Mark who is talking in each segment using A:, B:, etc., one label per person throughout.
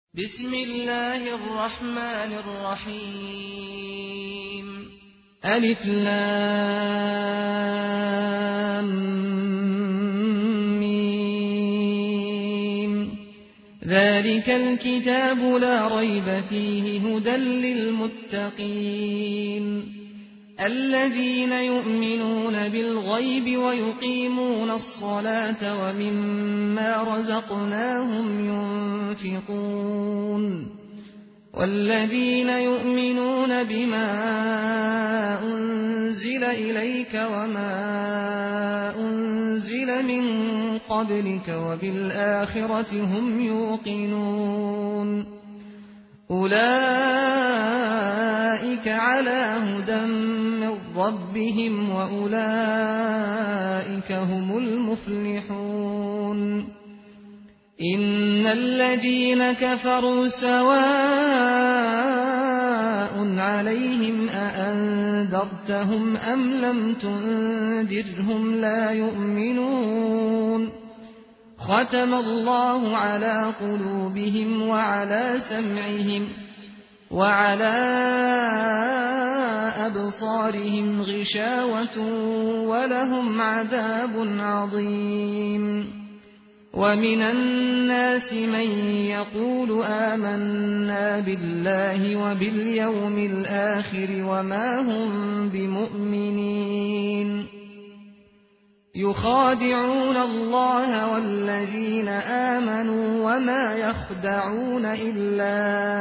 A: بسم الله الرحمن الرحيم ألف لام ميم ذلك الكتاب لا ريب فيه هدى للمتقين الذين يؤمنون بالغيب ويقيمون الصلاة ومما رزقناهم ينفقون والذين يؤمنون بما أنزل إليك وما أنزل من قبلك وبالآخرة هم يوقنون أولئك على هدى من ربهم وأولئك هم المفلحون إن الذين كفروا سواء عليهم أأنذرتهم أم لم تنذرهم لا يؤمنون ختم الله على قلوبهم وعلى سمعهم وعلى أبصارهم غشاوة ولهم عذاب عظيم ومن الناس من يقول آمنا بالله وباليوم الآخر وما هم بمؤمنين يخادعون الله والذين آمنوا وما يخدعون إلا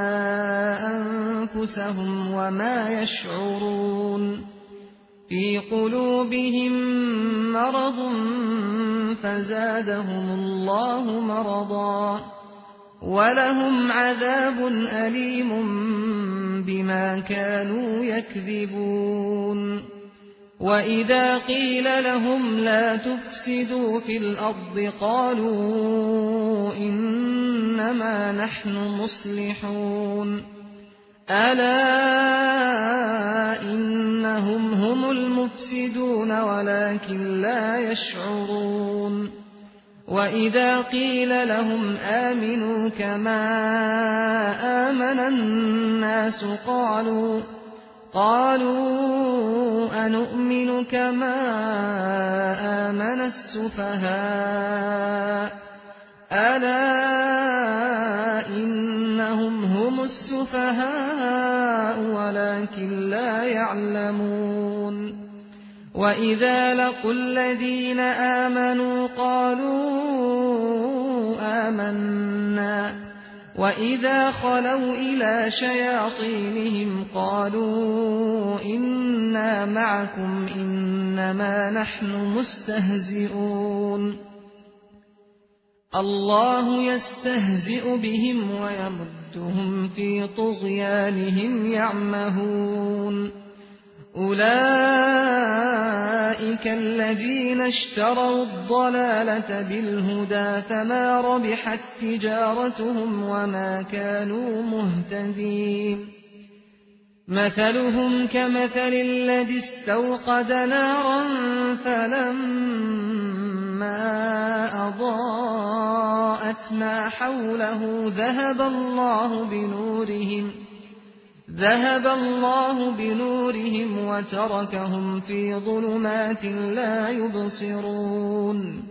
A: أنفسهم وما يشعرون في قلوبهم مرض فزادهم الله مرضا ولهم عذاب أليم بما كانوا يكذبون وإذا قيل لهم لا تفسدوا في الأرض قالوا إنما نحن مصلحون ألا إنهم هم المفسدون ولكن لا يشعرون وإذا قيل لهم آمنوا كما آمن الناس قالوا أنؤمن كما آمن السفهاء ألا إنهم هم السفهاء ولكن لا يعلمون وإذا لقوا الذين آمنوا قالوا آمنا وإذا خلوا إلى شياطينهم قالوا إنا معكم إنما نحن مستهزئون الله يستهزئ بهم ويمدهم في طغيانهم يعمهون أولئك الذين اشتروا الضلالة بالهدى فما ربحت تجارتهم وما كانوا مهتدين مثلهم كمثل الذي استوقد نارا فلما أضاءت ما حوله ذهب الله بنورهم وتركهم في ظلمات لا يبصرون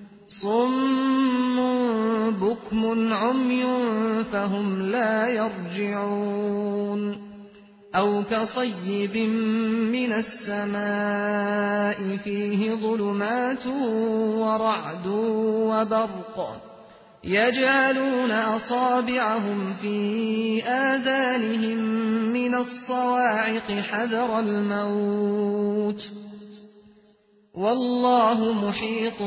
A: صم بكم عمي فهم لا يرجعون أو كصيب من السماء فيه ظلمات ورعد وبرق يجعلون أصابعهم في آذانهم من الصواعق حذر الموت والله محيط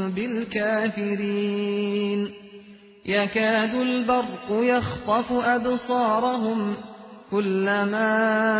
A: بالكافرين يكاد البرق يخطف أبصارهم كلما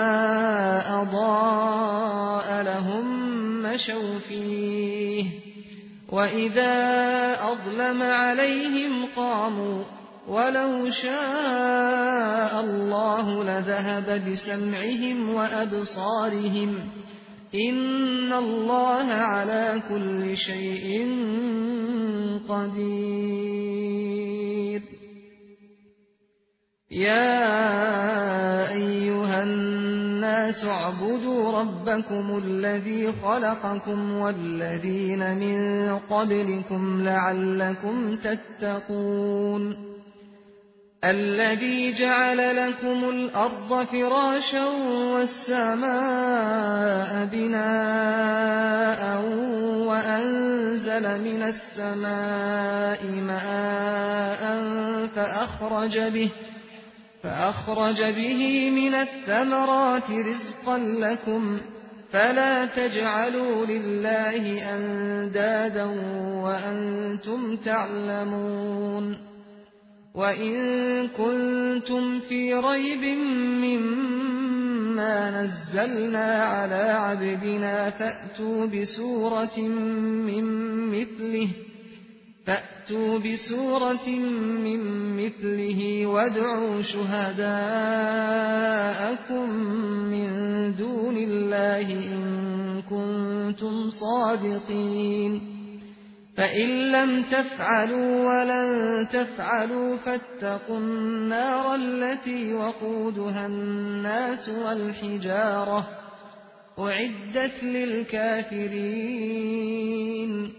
A: أضاء لهم مشوا فيه وإذا أظلم عليهم قاموا ولو شاء الله لذهب بسمعهم وأبصارهم إن الله على كل شيء قدير يا أيها الناس اعبدوا ربكم الذي خلقكم والذين من قبلكم لعلكم تتقون الذي جعل لكم الأرض فراشا والسماء بناء وأنزل من السماء ماء فأخرج به من الثمرات رزقا لكم فلا تجعلوا لله أندادا وأنتم تعلمون وإن كنتم في ريب مما نزلنا على عبدنا فأتوا بسورة من مثله وادعوا شهداءكم من دون الله إن كنتم صادقين فإن لم تفعلوا ولن تفعلوا فاتقوا النار التي وقودها الناس والحجارة أعدت للكافرين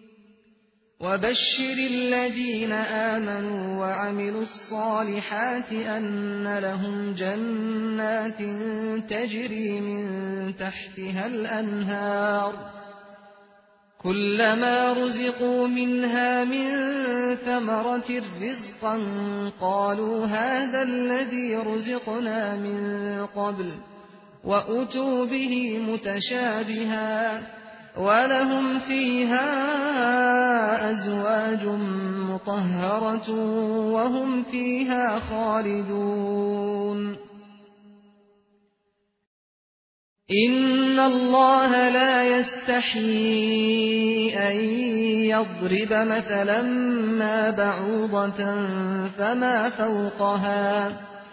A: وبشر الذين آمنوا وعملوا الصالحات أن لهم جنات تجري من تحتها الأنهار كلما رزقوا منها من ثمرة رزقا قالوا هذا الذي رزقنا من قبل وأتوا به متشابها ولهم فيها أزواج مطهرة وهم فيها خالدون إن الله لا يستحيي أن يضرب مثلا ما بعوضة فما فوقها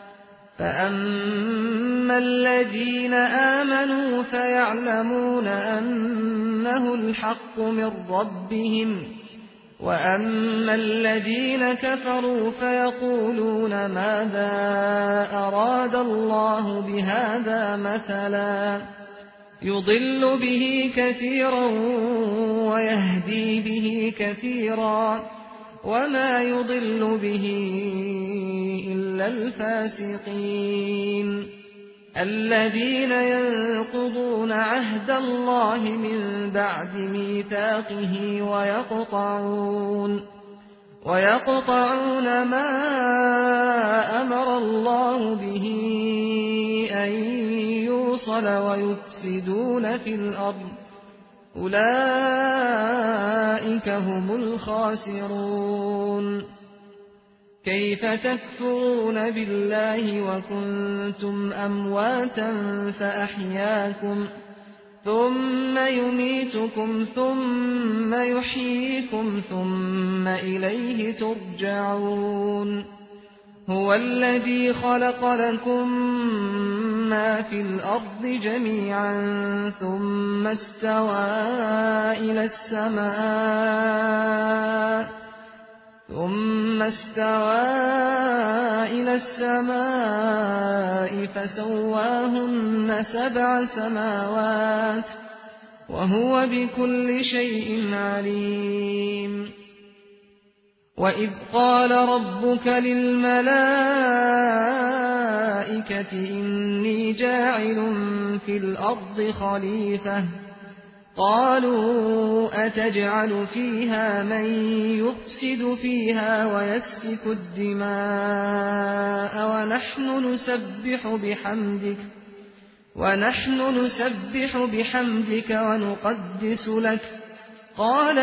A: فأما الذين آمنوا فيعلمون أنه الحق من ربهم وأما الذين كفروا فيقولون ماذا أراد الله بهذا مثلا يضل به كثيرا ويهدي به كثيرا وما يضل به إلا الفاسقين الذين ينقضون عهد الله من بعد ميثاقه ويقطعون ما أمر الله به أن يوصل ويفسدون في الأرض أولئك هم الخاسرون كيف تكفرون بالله وكنتم أمواتا فأحياكم ثم يميتكم ثم يحييكم ثم إليه ترجعون هو الذي خلق لكم ما في الأرض جميعا ثم استوى إلى السماء فسواهن 7 سماوات وهو بكل شيء عليم وإذ قال ربك للملائكة إني جاعل في الأرض خليفة قالوا أتجعل فيها من يفسد فيها ويسفك الدماء ونحن نسبح بحمدك ونقدس لك قال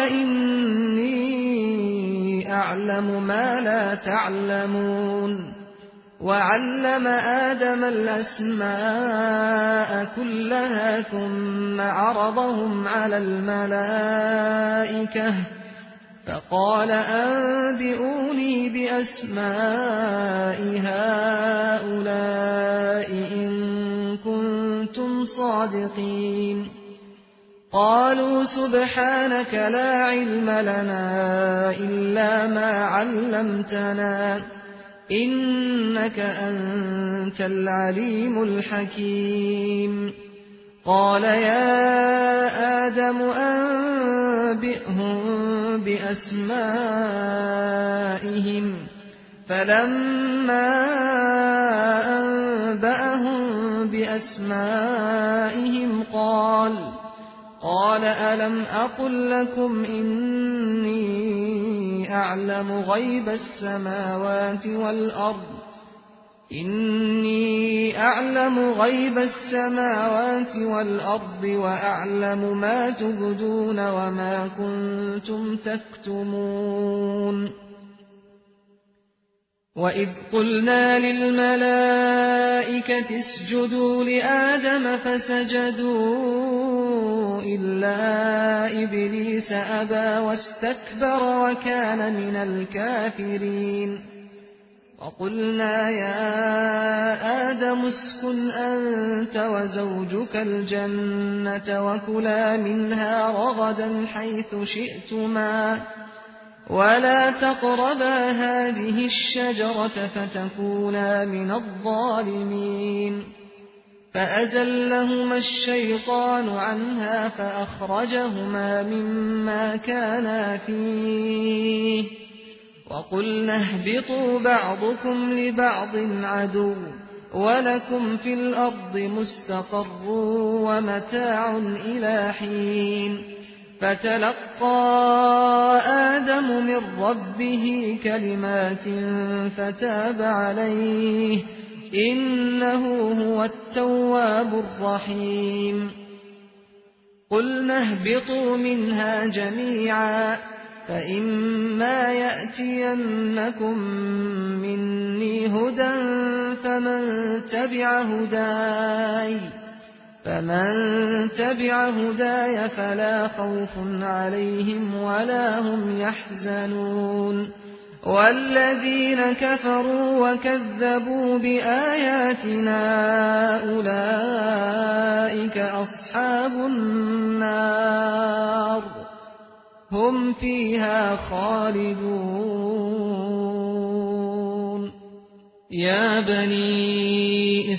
A: إني أعلم ما لا تعلمون وعلم آدم الأسماء كلها ثم عرضهم على الملائكة فقال أنبئوني بأسماء هؤلاء إن كنتم صادقين قالوا سبحانك لا علم لنا إلا ما علمتنا إنك أنت العليم الحكيم. قال يا آدم أنبئهم بأسمائهم. فلما أنبأهم بأسمائهم قال ألم أقل لكم إني أعلم غيب السماوات والأرض وأعلم ما تبدون وما كنتم تكتمون. وإذ قلنا للملائكة اسجدوا لآدم فسجدوا إلا إبليس أبى واستكبر وكان من الكافرين. وقلنا يا آدم اسكن أنت وزوجك الجنة وكلا منها رغدا حيث شئتما ولا تقربا هذه الشجرة فتكونا من الظالمين. فأزلهما الشيطان عنها فأخرجهما مما كانا فيه وقلنا اهبطوا بعضكم لبعض عدو ولكم في الأرض مستقر ومتاع إلى حين. فتلقى آدم من ربه كلمات فتاب عليه إنه هو التواب الرحيم. قلنا اهبطوا منها جميعا فإما يأتينكم مني هدى فمن تبع هداي فلا خوف عليهم ولا هم يحزنون. والذين كفروا وكذبوا بآياتنا أولئك أصحاب النار هم فيها خالدون. يا بني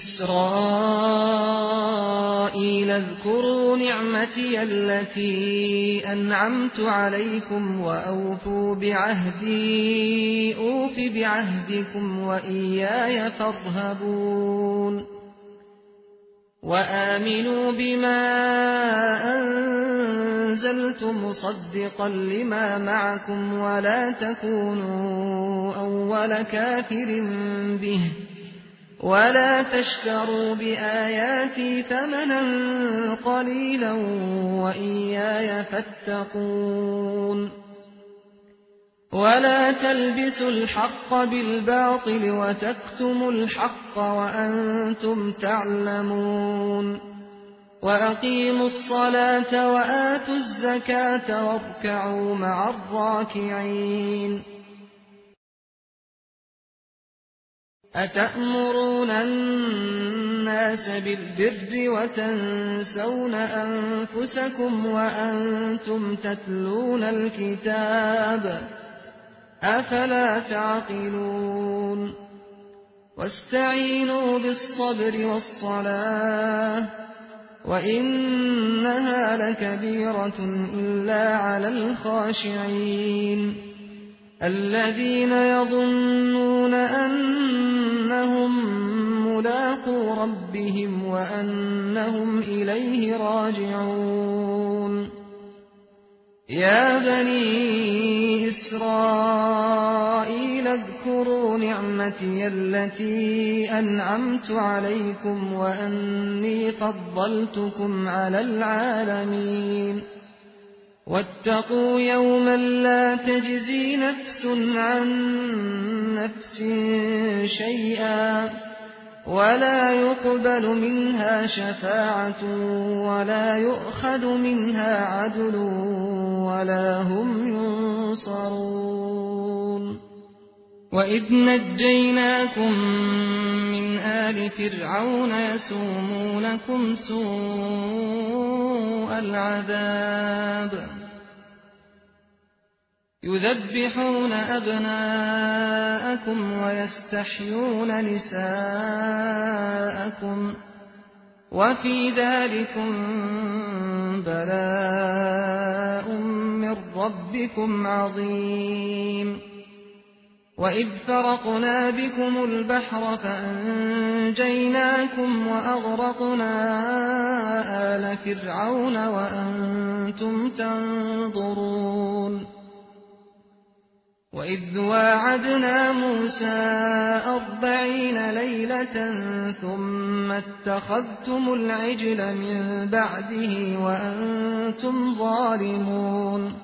A: إسرائيل اذكروا نعمتي التي أنعمت عليكم وأوفوا بعهدي أوف بعهدكم وإياي فارهبون. وآمنوا بما أنزلت مصدقا لما معكم ولا تكونوا أول كافر به ولا تشتروا بآياتي ثمنا قليلا وإياي فاتقون. ولا تلبسوا الحق بالباطل وتكتموا الحق وأنتم تعلمون. وأقيموا الصلاة وآتوا الزكاة واركعوا مع الراكعين. أتأمرون الناس بالبر وتنسون أنفسكم وأنتم تتلون الكتاب أفلا تعقلون. واستعينوا بالصبر والصلاة وإنها لكبيرة إلا على الخاشعين الذين يظنون أنهم ملاقو ربهم وأنهم إليه راجعون. يا بني إسرائيل اذكروا نعمتي التي أنعمت عليكم وأني فضلتكم على العالمين. واتقوا يوما لا تجزي نفس عن نفس شيئا ولا يقبل منها شفاعة ولا يؤخذ منها عدل ولا هم ينصرون. وإذ نجيناكم من آل فرعون يسومونكم سوء العذاب يذبحون أبناءكم ويستحيون نساءكم وفي ذلكم بلاء من ربكم عظيم وإذ فرقنا بكم البحر فأنجيناكم وأغرقنا آل فرعون وأنتم تنظرون وإذ واعدنا موسى 40 ليلة ثم اتخذتم العجل من بعده وأنتم ظالمون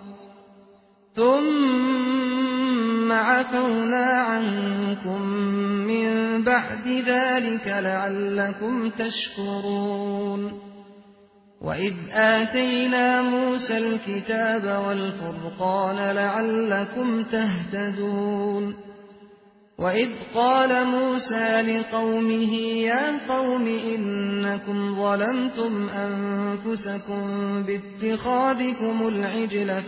A: ثم عفونا عنكم من بعد ذلك لعلكم تشكرون وإذ آتينا موسى الكتاب والفرقان لعلكم تهتدون وإذ قال موسى لقومه يا قوم إنكم ظلمتم أنفسكم باتخاذكم العجل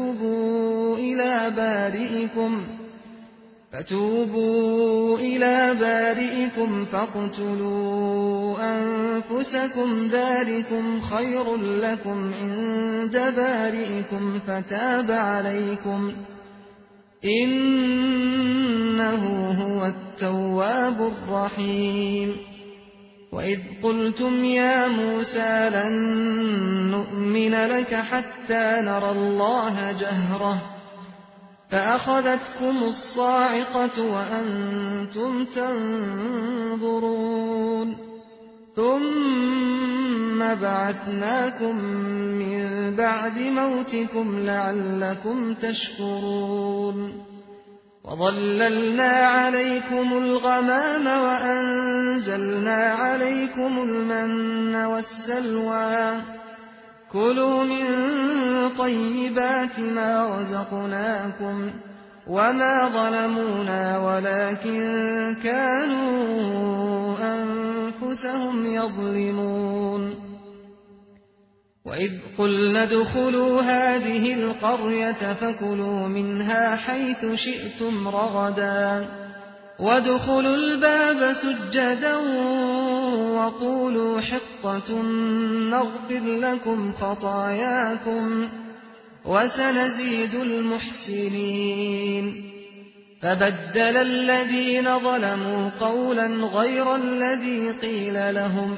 A: فتوبوا إلى بارئكم فاقتلوا أنفسكم ذلكم خير لكم عند بارئكم فتاب عليكم إنه هو التواب الرحيم وإذ قلتم يا موسى لن نؤمن لك حتى نرى الله جهرة فأخذتكم الصاعقة وأنتم تنظرون ثم بعثناكم من بعد موتكم لعلكم تشكرون وظللنا عليكم الغمام وأنزلنا عليكم المن والسلوى كلوا من طيبات ما رزقناكم وما ظلمونا ولكن كانوا أنفسهم يظلمون وإذ قلنا ادخلوا هذه القرية فكلوا منها حيث شئتم رغدا وادخلوا الباب سجدا وقولوا حطة نغفر لكم خطاياكم وسنزيد المحسنين فبدل الذين ظلموا قولا غير الذي قيل لهم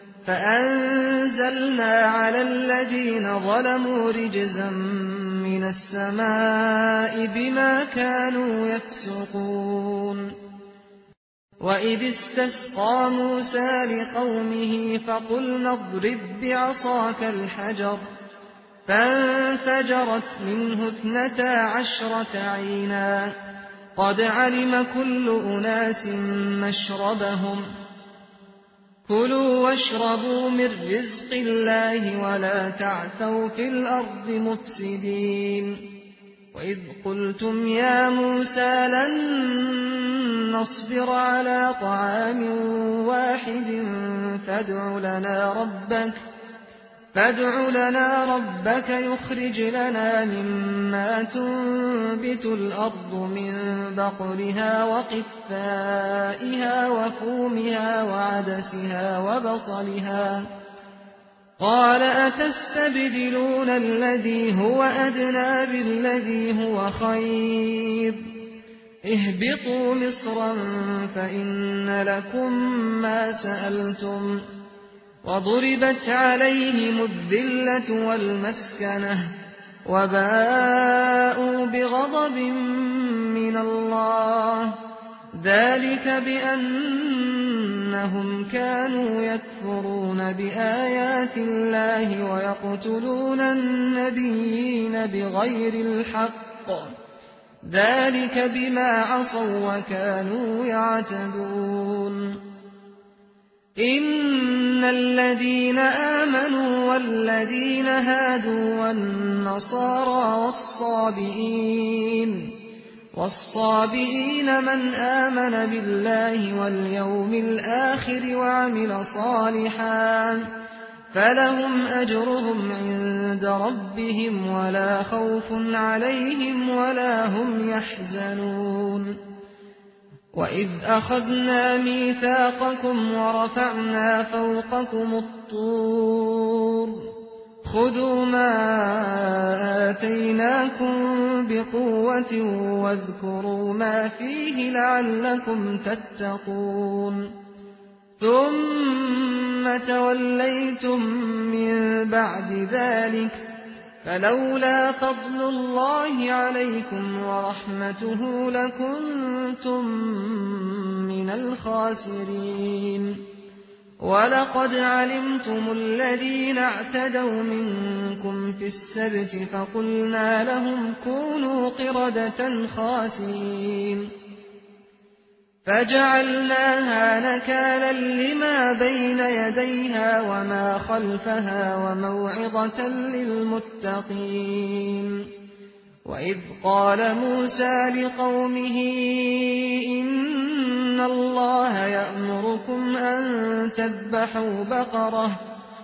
A: فأنزلنا على الذين ظلموا رجزا من السماء بما كانوا يفسقون وإذ استسقى موسى لقومه فقلنا اضرب بعصاك الحجر فانفجرت منه 12 عينا قد علم كل أناس مشربهم كلوا واشربوا من رزق الله ولا تعثوا في الأرض مفسدين وإذ قلتم يا موسى لن نصبر على طعام واحد فادع لنا ربك يخرج لنا مما تنبت الأرض من بقلها وقثائها وفومها وعدسها وبصلها قال أتستبدلون الذي هو أدنى بالذي هو خير اهبطوا مصرا فإن لكم ما سألتم وضربت عليهم الذلة والمسكنة وباءوا بغضب من الله ذلك بأنهم كانوا يكفرون بآيات الله ويقتلون النبيين بغير الحق ذلك بما عصوا وكانوا يعتدون إن الذين آمنوا والذين هادوا والنصارى والصابئين من آمن بالله واليوم الآخر وعمل صالحا فلهم أجرهم عند ربهم ولا خوف عليهم ولا هم يحزنون وإذ أخذنا ميثاقكم ورفعنا فوقكم الطور خذوا ما آتيناكم بقوة واذكروا ما فيه لعلكم تتقون ثم توليتم من بعد ذلك فلولا فضل الله عليكم ورحمته لكنتم من الخاسرين ولقد علمتم الذين اعتدوا منكم في السبت فقلنا لهم كونوا قردة خاسئين فجعلناها نكالا لما بين يديها وما خلفها وموعظة للمتقين وإذ قال موسى لقومه إن الله يأمركم أن تذبحوا بقرة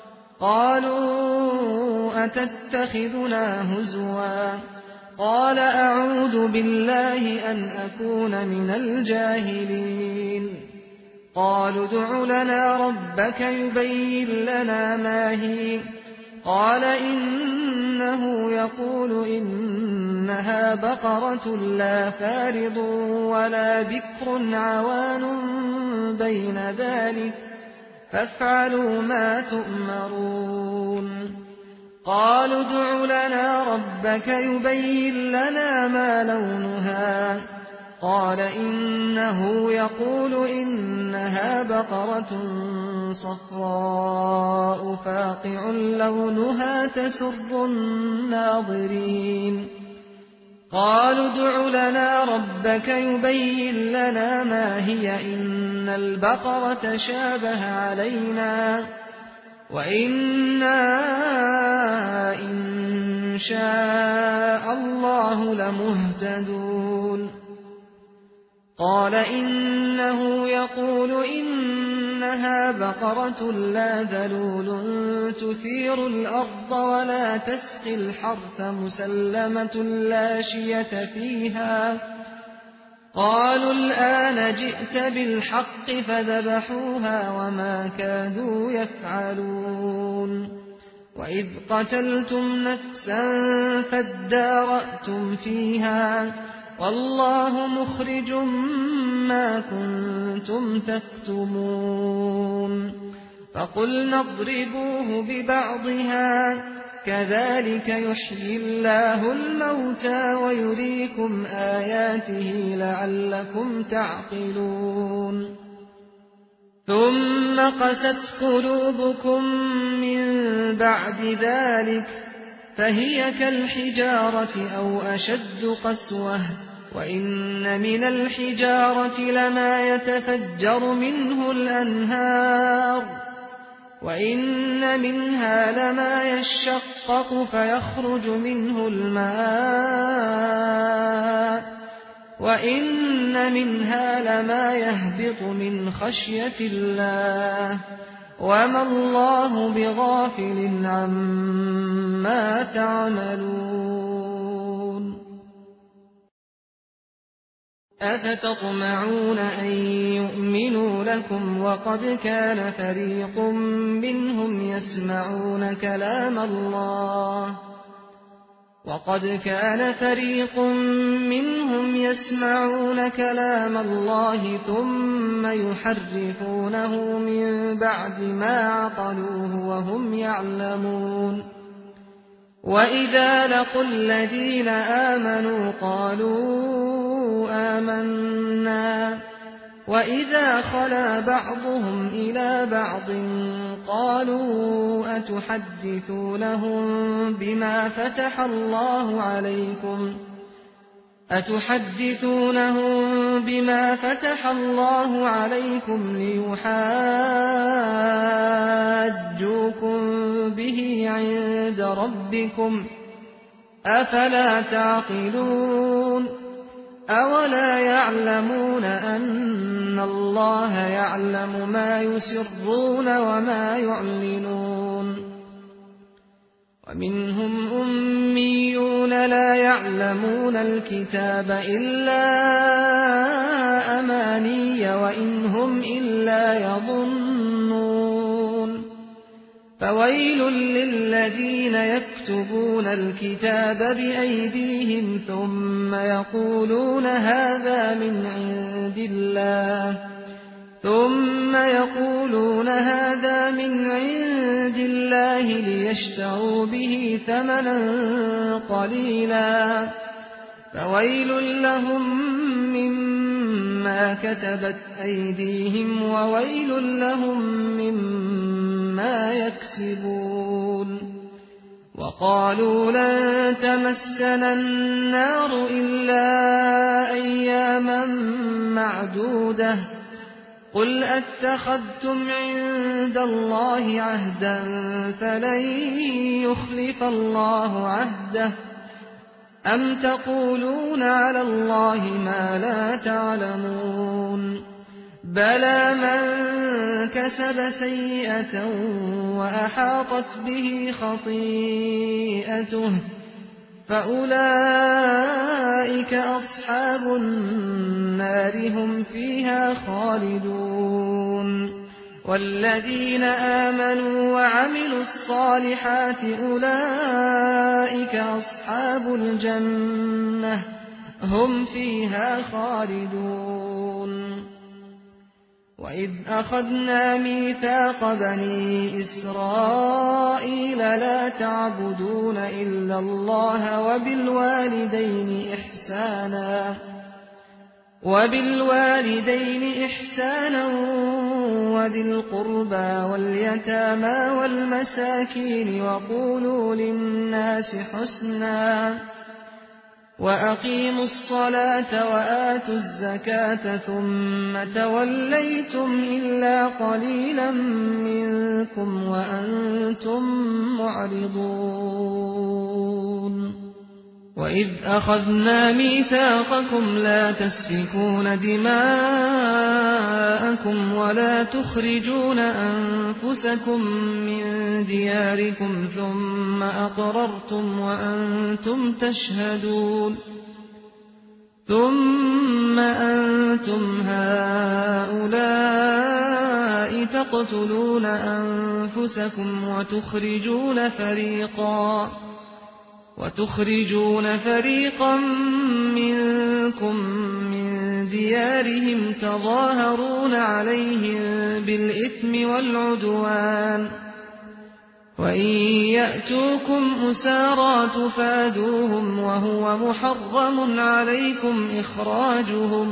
A: قالوا أتتخذنا هزوا قال أعوذ بالله أن أكون من الجاهلين قالوا ادع لنا ربك يبين لنا ما هي قال إنه يقول إنها بقرة لا فارض ولا بكر عوان بين ذلك فافعلوا ما تؤمرون قالوا ادع لنا ربك يبين لنا ما لونها قال إنه يقول إنها بقرة صفراء فاقع لونها تسر الناظرين قالوا ادع لنا ربك يبين لنا ما هي إن البقرة شابه علينا وإنا إن شاء الله لمهتدون قال إنه يقول إنها بقرة لا ذلول تثير الأرض ولا تسقي الحرث مسلمة لا شية فيها قالوا الآن جئت بالحق فذبحوها وما كادوا يفعلون وإذ قتلتم نفسا فادارأتم فيها والله مخرج ما كنتم تكتمون فقلنا اضربوه ببعضها كذلك يحيي الله الموتى ويريكم آياته لعلكم تعقلون ثم قست قلوبكم من بعد ذلك فهي كالحجارة أو أشد قسوة وإن من الحجارة لما يتفجر منه الأنهار وإن منها لما يشقق فيخرج منه الماء وإن منها لما يهبط من خشية الله وما الله بغافل عما تعملون أفتطمعون أن يؤمنوا لكم وقد كان فريق منهم يسمعون كلام الله ثم يحرفونه من بعد ما عقلوه وهم يعلمون وإذا لقوا الذين آمنوا قالوا آمنا وإذا خلا بعضهم إلى بعض قالوا أتحدثونهم بما فتح الله عليكم ليحاجوكم به عند ربكم أفلا تعقلون أولا يعلمون أن الله يعلم ما يسرون وما يعلنون ومنهم أميون لا يعلمون الكتاب إلا أماني وإن هم إلا يظنون فويل للذين يكتبون الكتاب بأيديهم ثم يقولون هذا من عند الله ليشتروا به ثمنا قليلا فويل لهم مما كتبت أيديهم وويل لهم مما يكسبون وقالوا لن تمسنا النار إلا أياما معدودة قل أتخذتم عند الله عهدا فلن يخلف الله عهده أم تقولون على الله ما لا تعلمون بلى من كسب سيئة وأحاطت به خطيئته فأولئك أصحاب النار هم فيها خالدون والذين آمنوا وعملوا الصالحات أولئك أصحاب الجنة هم فيها خالدون وإذ أخذنا ميثاق بني إسرائيل لا تعبدون إلا الله وبالوالدين إحسانا وذي القربى واليتامى والمساكين وقولوا للناس حسنا وأقيموا الصلاة وآتوا الزكاة ثم توليتم إلا قليلا منكم وأنتم معرضون وإذ أخذنا ميثاقكم لا تسفكون دماءكم ولا تخرجون أنفسكم من دياركم ثم أقررتم وأنتم تشهدون ثم أنتم هؤلاء تقتلون أنفسكم وتخرجون فريقا منكم من ديارهم تظاهرون عليهم بالإثم والعدوان وإن يأتوكم أسارى تفادوهم وهو محرم عليكم إخراجهم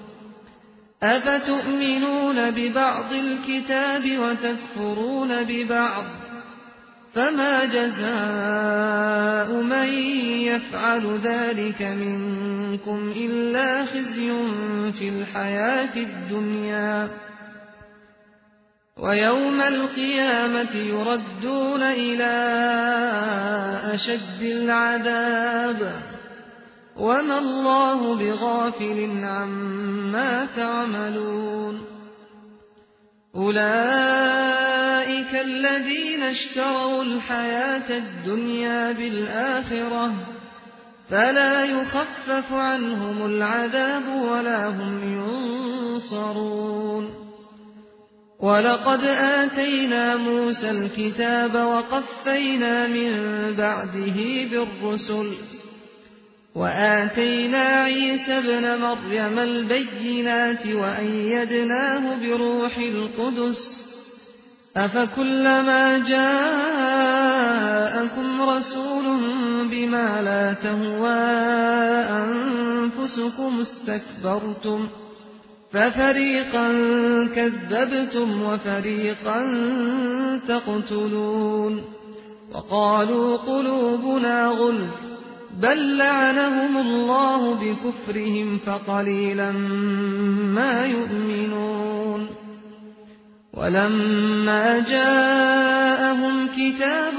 A: أفتؤمنون ببعض الكتاب وتكفرون ببعض فما جزاء من يفعل ذلك منكم إلا خزي في الحياة الدنيا ويوم القيامة يردون إلى أشد العذاب وما الله بغافل عما تعملون أولئك الذين اشتروا الحياة الدنيا بالآخرة فلا يخفف عنهم العذاب ولا هم ينصرون ولقد آتينا موسى الكتاب وقفينا من بعده بالرسل وآتينا عيسى ابن مريم البينات وأيدناه بروح القدس أفكلما جاءكم رسول بما لا تهوى أنفسكم استكبرتم ففريقا كذبتم وفريقا تقتلون وقالوا قلوبنا غلف بل لعنهم الله بكفرهم فقليلا ما يؤمنون ولما جاءهم كتاب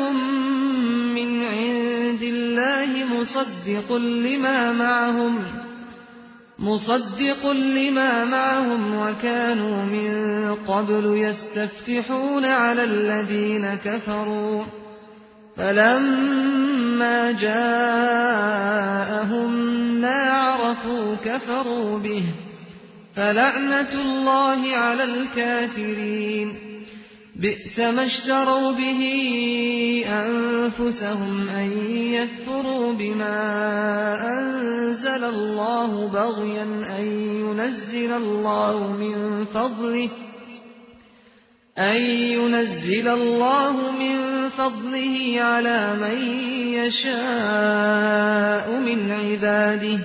A: من عند الله مصدق لما معهم مصدق لما معهم وكانوا من قبل يستفتحون على الذين كفروا فلما جاءهم ما عرفوا كفروا به فلعنة الله على الكافرين بئس ما اشتروا به أنفسهم أن يكفروا بما أنزل الله بغيا أن ينزل الله من فضله على من يشاء من عباده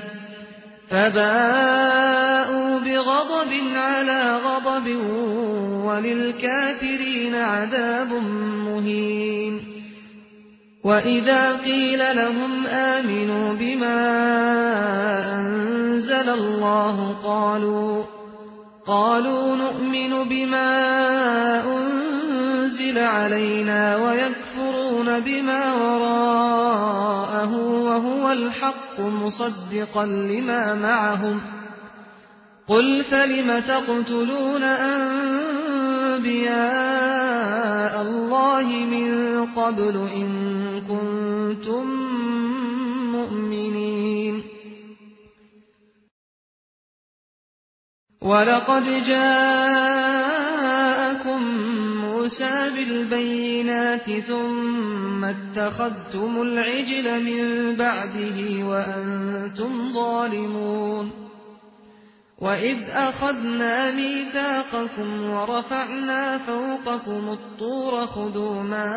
A: فباءوا بغضب على غضب وللكافرين عذاب مهين وإذا قيل لهم آمنوا بما أنزل الله قالوا نؤمن بما أنزل علينا ويكفرون بما وراءه وهو الحق مصدقا لما معهم قل فلم تقتلون أنبياء الله من قبل إن كنتم مؤمنين ولقد جاءكم موسى بالبينات ثم اتخذتم العجل من بعده وأنتم ظالمون وإذ أخذنا ميثاقكم ورفعنا فوقكم الطور خذوا ما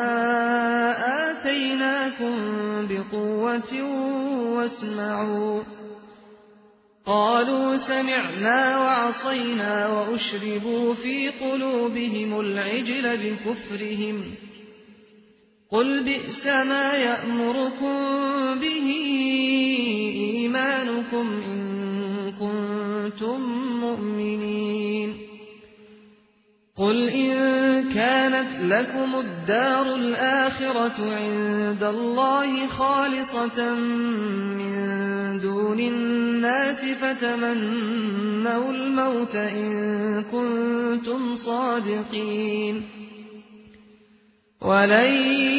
A: آتيناكم بقوة واسمعوا قالوا سمعنا وعصينا وأشربوا في قلوبهم العجل بكفرهم قل بئس ما يأمركم به إيمانكم إن كنتم مؤمنين قل إن كانت لكم الدار الآخرة عند الله خالصة من دون الناس فتمنوا الموت إن كنتم صادقين ولن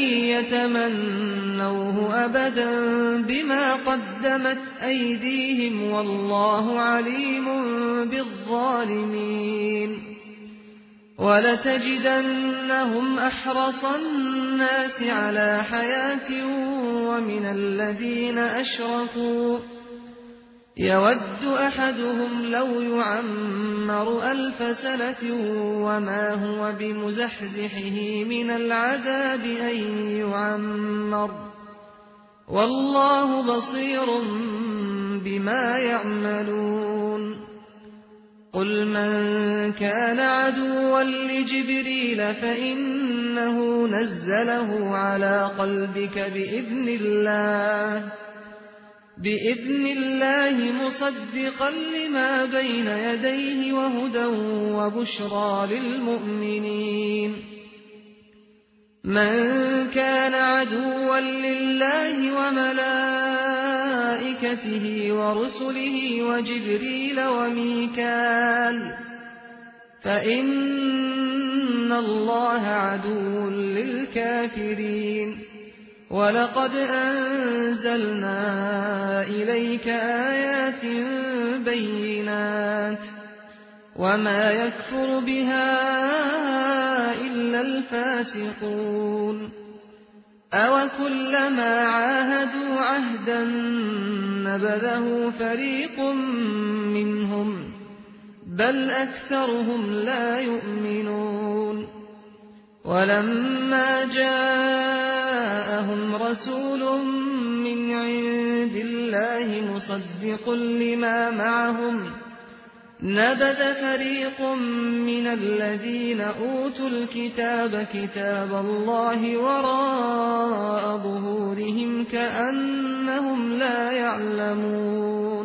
A: يتمنوه أبدا بما قدمت أيديهم والله عليم بالظالمين ولتجدنهم أحرص الناس على حياة ومن الذين أشركوا يود أحدهم لو يعمر 1000 سنة وما هو بمزحزحه من العذاب أن يعمر والله بصير بما يعملون قل من كان عدوا لجبريل فإنه نزله على قلبك بإذن الله مصدقا لما بين يديه وهدى وبشرى للمؤمنين من كان عدوا لله وملائكته ورسله وجبريل وميكال فإن الله عدو للكافرين ولقد أنزلنا إليك آيات بينات وما يكفر بها إلا الفاسقون أوكلما عاهدوا عهدا نبذه فريق منهم بل أكثرهم لا يؤمنون ولما جاءهم رسول من عند الله مصدق لما معهم نبذ فريق من الذين أوتوا الكتاب كتاب الله وراء ظهورهم كأنهم لا يعلمون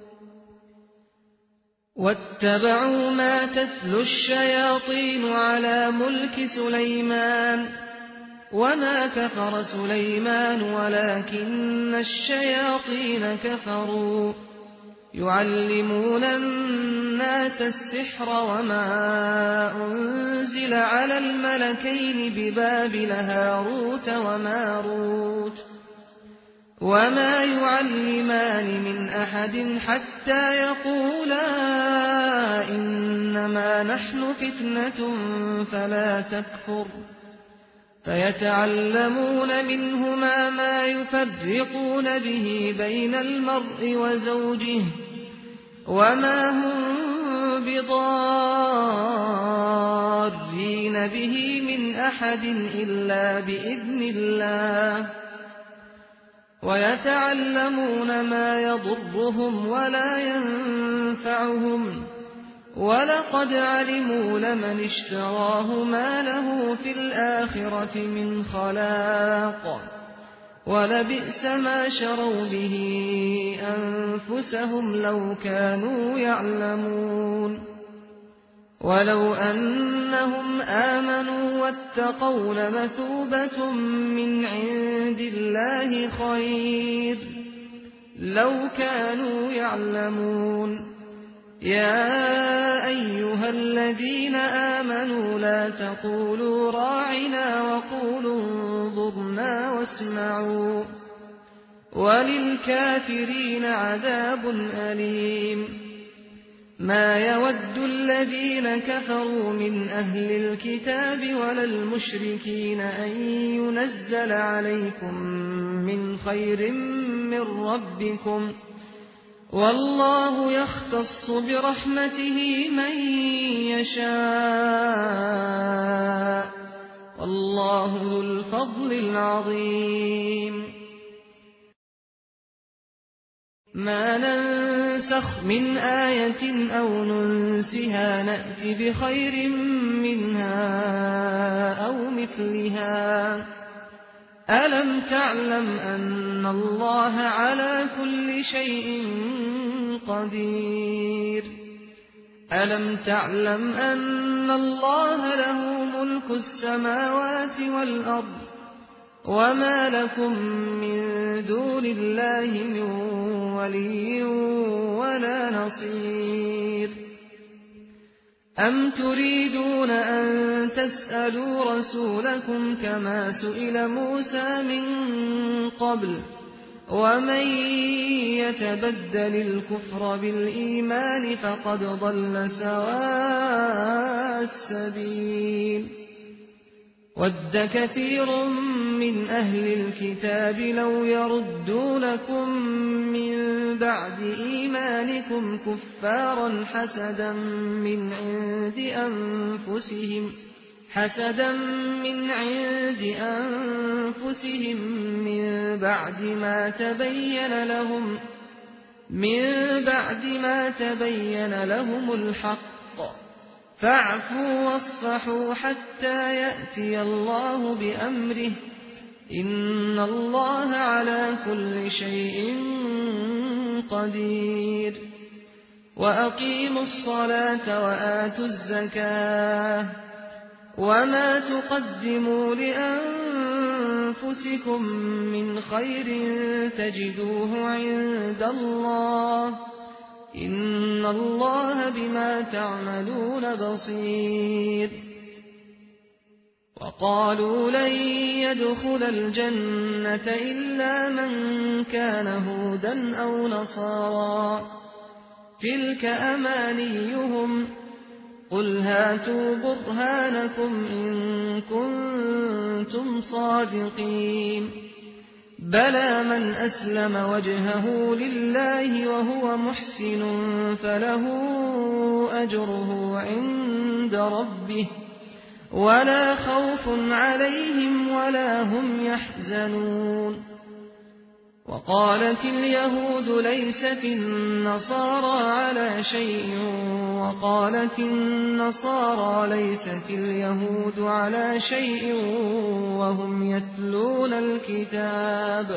A: واتبعوا ما تتلو الشياطين على ملك سليمان وما كفر سليمان ولكن الشياطين كفروا يعلمون الناس السحر وما أنزل على الملكين ببابل هاروت وماروت وما يعلمان من أحد حتى يقولا إنما نحن فتنة فلا تكفر فيتعلمون منهما ما يفرقون به بين المرء وزوجه وما هم بضارين به من أحد إلا بإذن الله ويتعلمون ما يضرهم ولا ينفعهم ولقد علموا لمن اشتراه ما له في الآخرة من خلاق ولبئس ما شروا به أنفسهم لو كانوا يعلمون ولو أنهم آمنوا واتقوا لمثوبة من عند الله خير لو كانوا يعلمون يا أيها الذين آمنوا لا تقولوا راعنا وقولوا انظرنا واسمعوا وللكافرين عذاب أليم ما يود الذين كفروا من أهل الكتاب ولا المشركين أن ينزل عليكم من خير من ربكم والله يختص برحمته من يشاء والله ذو الفضل العظيم ما ننسخ من آية أو ننسها نأت بخير منها أو مثلها ألم تعلم أن الله على كل شيء قدير ألم تعلم أن الله له ملك السماوات والأرض وما لكم من دون الله من ولي ولا نصير أم تريدون أن تسألوا رسولكم كما سئل موسى من قبل ومن يتبدل الكفر بالإيمان فقد ضل سواء السبيل ود كثير من أهل الكتاب لو يردونكم من بعد إيمانكم كفارا حسدا من عند أنفسهم من بعد ما تبين لهم الحق فاعفوا واصفحوا حتى يأتي الله بأمره إن الله على كل شيء قدير وأقيموا الصلاة وآتوا الزكاة وما تقدموا لأنفسكم من خير تجدوه عند الله إن الله بما تعملون بصير وقالوا لن يدخل الجنة إلا من كان هودا أو نصارى تلك أمانيهم قل هاتوا برهانكم إن كنتم صادقين بلى من أسلم وجهه لله وهو محسن فله أجره عند ربه ولا خوف عليهم ولا هم يحزنون وقالت اليهود ليست النصارى على شيء وقالت النصارى ليست اليهود على شيء وهم يتلون الكتاب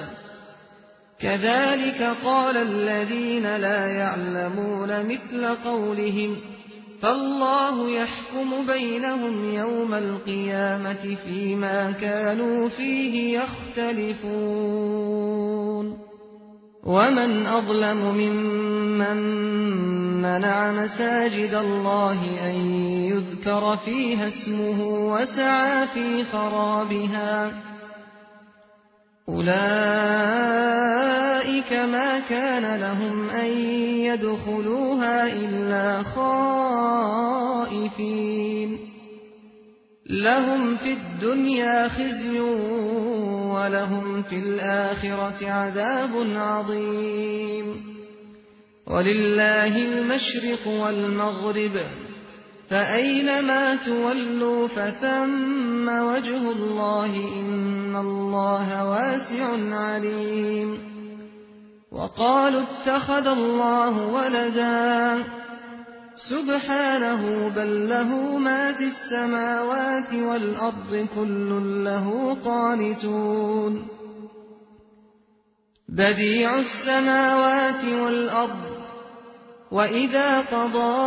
A: كذلك قال الذين لا يعلمون مثل قولهم فالله يحكم بينهم يوم القيامة فيما كانوا فيه يختلفون ومن أظلم ممن منع مساجد الله أن يذكر فيها اسمه وسعى في خرابها أولئك ما كان لهم أن يدخلوها إلا خائفين لهم في الدنيا خزي ولهم في الآخرة عذاب عظيم ولله المشرق والمغرب فأينما تولوا فثم وجه الله إن الله واسع عليم وقالوا اتخذ الله ولدا سبحانه بل له ما في السماوات والأرض كل له قانتون بديع السماوات والأرض وإذا قضى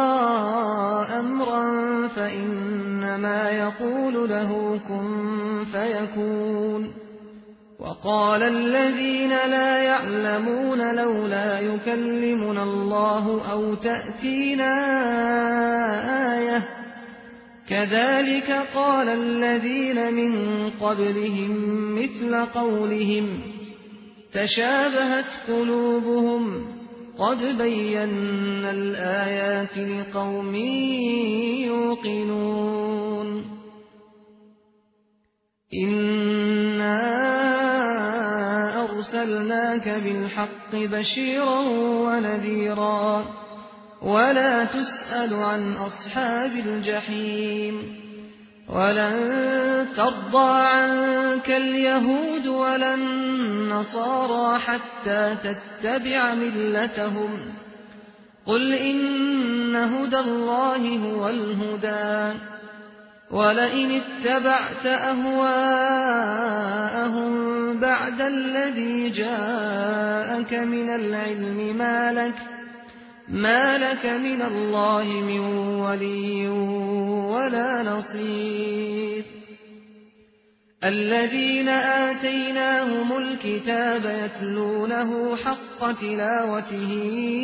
A: أمرا فإنما يقول له كن فيكون وقال الذين لا يعلمون لولا يكلمنا الله أو تأتينا آية كذلك قال الذين من قبلهم مثل قولهم تشابهت قلوبهم قد بينا الآيات لقوم يوقنون إنا أرسلناك بالحق بشيرا ونذيرا ولا تسأل عن أصحاب الجحيم ولن ترضى عنك اليهود ولا النصارى حتى تتبع ملتهم قل إن هدى الله هو الهدى ولئن اتبعت أهواءهم بعد الذي جاءك من العلم ما لك من الله من ولي ولا نصير الذين آتيناهم الكتاب يتلونه حق تلاوته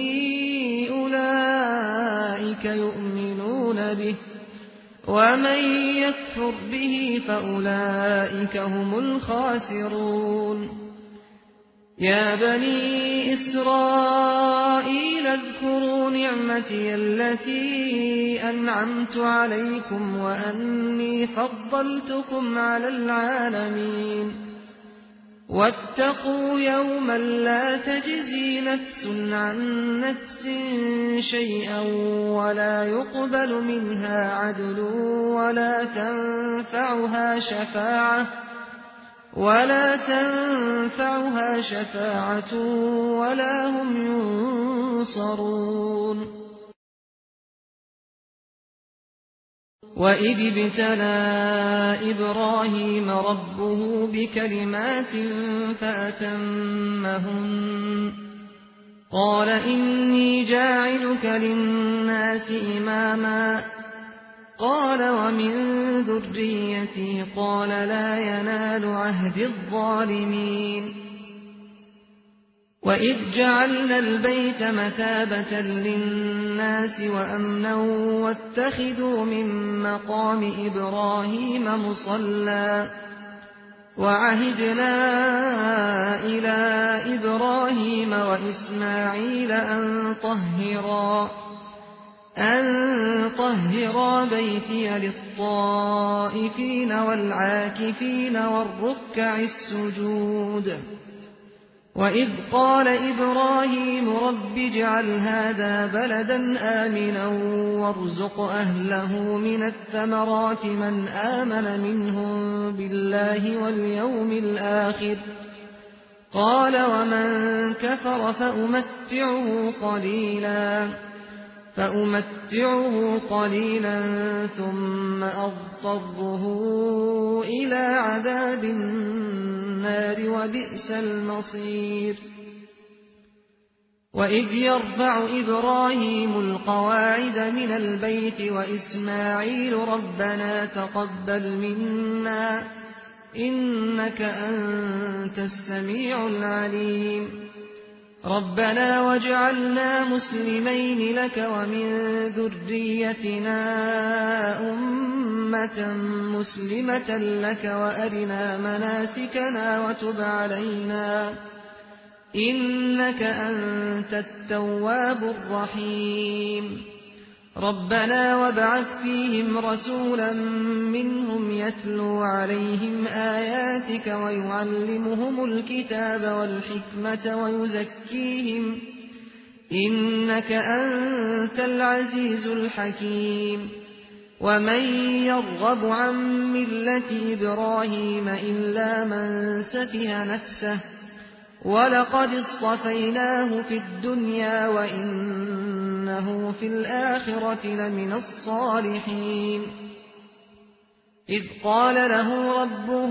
A: أولئك يؤمنون به ومن يكفر به فأولئك هم الخاسرون يا بني إسرائيل اذكروا نعمتي التي أنعمت عليكم وأني فضلتكم على العالمين واتقوا يوما لا تجزي نفس عن نفس شيئا ولا يقبل منها عدل ولا تنفعها شفاعة ولا هم ينصرون وإذ ابتلى إبراهيم ربه بكلمات فأتمهن قال إني جاعلك للناس إماما قال ومن ذريتي قال لا ينال عهد الظالمين وإذ جعلنا البيت مثابة للناس وأمنا واتخذوا من مقام إبراهيم مصلى وعهدنا إلى إبراهيم وإسماعيل أن طهرا بيتي للطائفين والعاكفين والركع السجود وإذ قال إبراهيم رب اجعل هذا بلدا آمنا وارزق أهله من الثمرات من آمن منهم بالله واليوم الآخر قال ومن كفر فأمتعه قليلا ثم أضطره إلى عذاب النار وبئس المصير وإذ يرفع إبراهيم القواعد من البيت وإسماعيل ربنا تقبل منا إنك أنت السميع العليم ربنا واجعلنا مسلمين لك ومن ذريتنا أمة مسلمة لك وأرنا مناسكنا وتب علينا إنك أنت التواب الرحيم ربنا وابعث فيهم رسولا منهم يتلو عليهم آياتك ويعلمهم الكتاب والحكمة ويزكيهم إنك أنت العزيز الحكيم ومن يرغب عن ملة إبراهيم إلا من سفه نفسه ولقد اصطفيناه في الدنيا وإنه في الآخرة لمن الصالحين إذ قال له ربه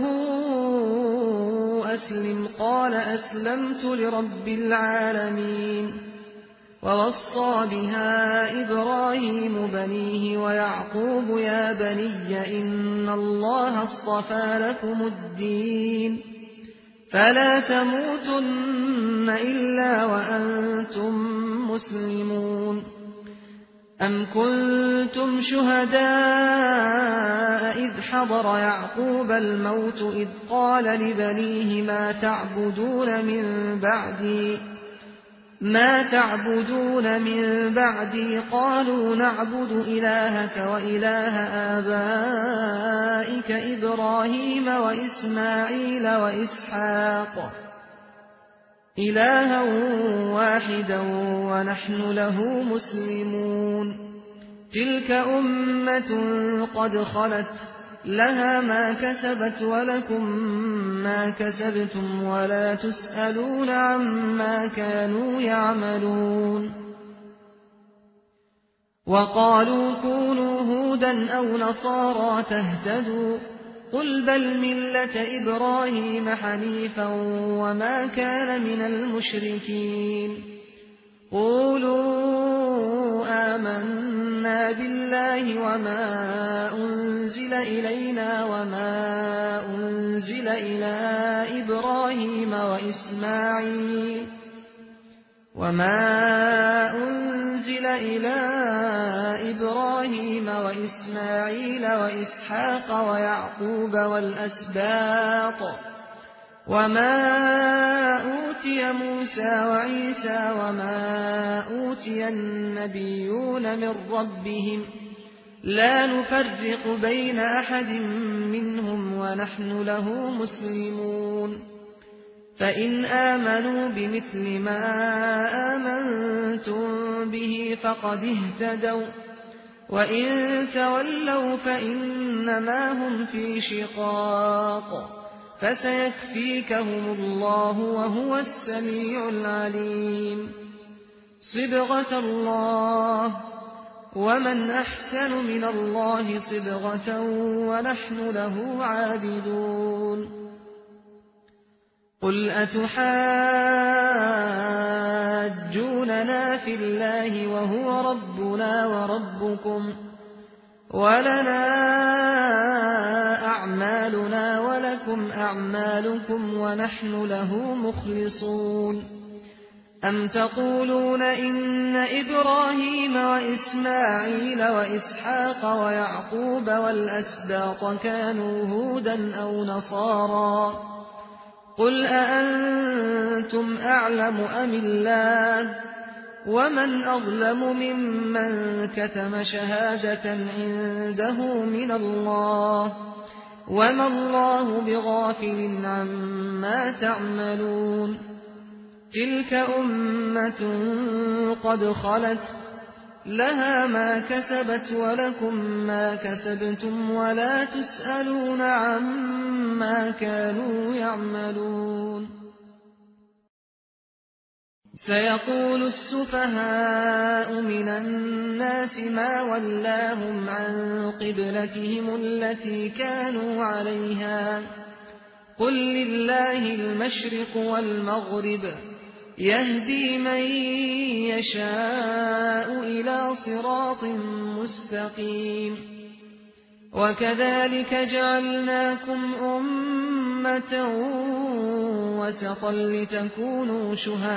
A: أسلم قال أسلمت لرب العالمين ووصى بها إبراهيم بنيه ويعقوب يا بني إن الله اصطفى لكم الدين فلا تموتن إلا وأنتم مسلمون أم كنتم شهداء إذ حضر يعقوب الموت إذ قال لبنيه ما تعبدون من بعدي قالوا نعبد إلهك وإله آبائك إبراهيم وإسماعيل وإسحاق إلها واحدا ونحن له مسلمون تلك أمة قد خلت لها ما كسبت ولكم ما كسبتم ولا تسألون عما كانوا يعملون وقالوا كونوا هودا أو نصارى تهتدوا قل بل ملة إبراهيم حنيفا وما كان من المشركين قولوا آمنا بالله وما أنزل إلينا وما أنزل إلى إبراهيم وإسماعيل وإسحاق ويعقوب والأسباط وما أوتي موسى وعيسى وما أوتي النبيون من ربهم لا نفرق بين أحد منهم ونحن له مسلمون فإن آمنوا بمثل ما آمنتم به فقد اهتدوا وإن تولوا فإنما هم في شقاق فسيكفيكهم الله وهو السميع العليم صبغة الله ومن أحسن من الله صبغة ونحن له عابدون قل أتحاجوننا في الله وهو ربنا وربكم ولنا أعمالنا ولكم أعمالكم ونحن له مخلصون أم تقولون إن إبراهيم وإسماعيل وإسحاق ويعقوب والأسباط كانوا هودا أو نصارى قل أأنتم أعلم أم الله ومن أظلم ممن كتم شهادة عنده من الله وما الله بغافل عما تعملون تلك أمة قد خلت لها ما كسبت ولكم ما كسبتم ولا تسألون عما كانوا يعملون سيقول السفهاء من الناس ما ولاهم عن قبلتهم التي كانوا عليها قل لله المشرق والمغرب يهدي من يشاء إلى صراط مستقيم وكذلك جعلناكم أمة أمة وسطا لتكونوا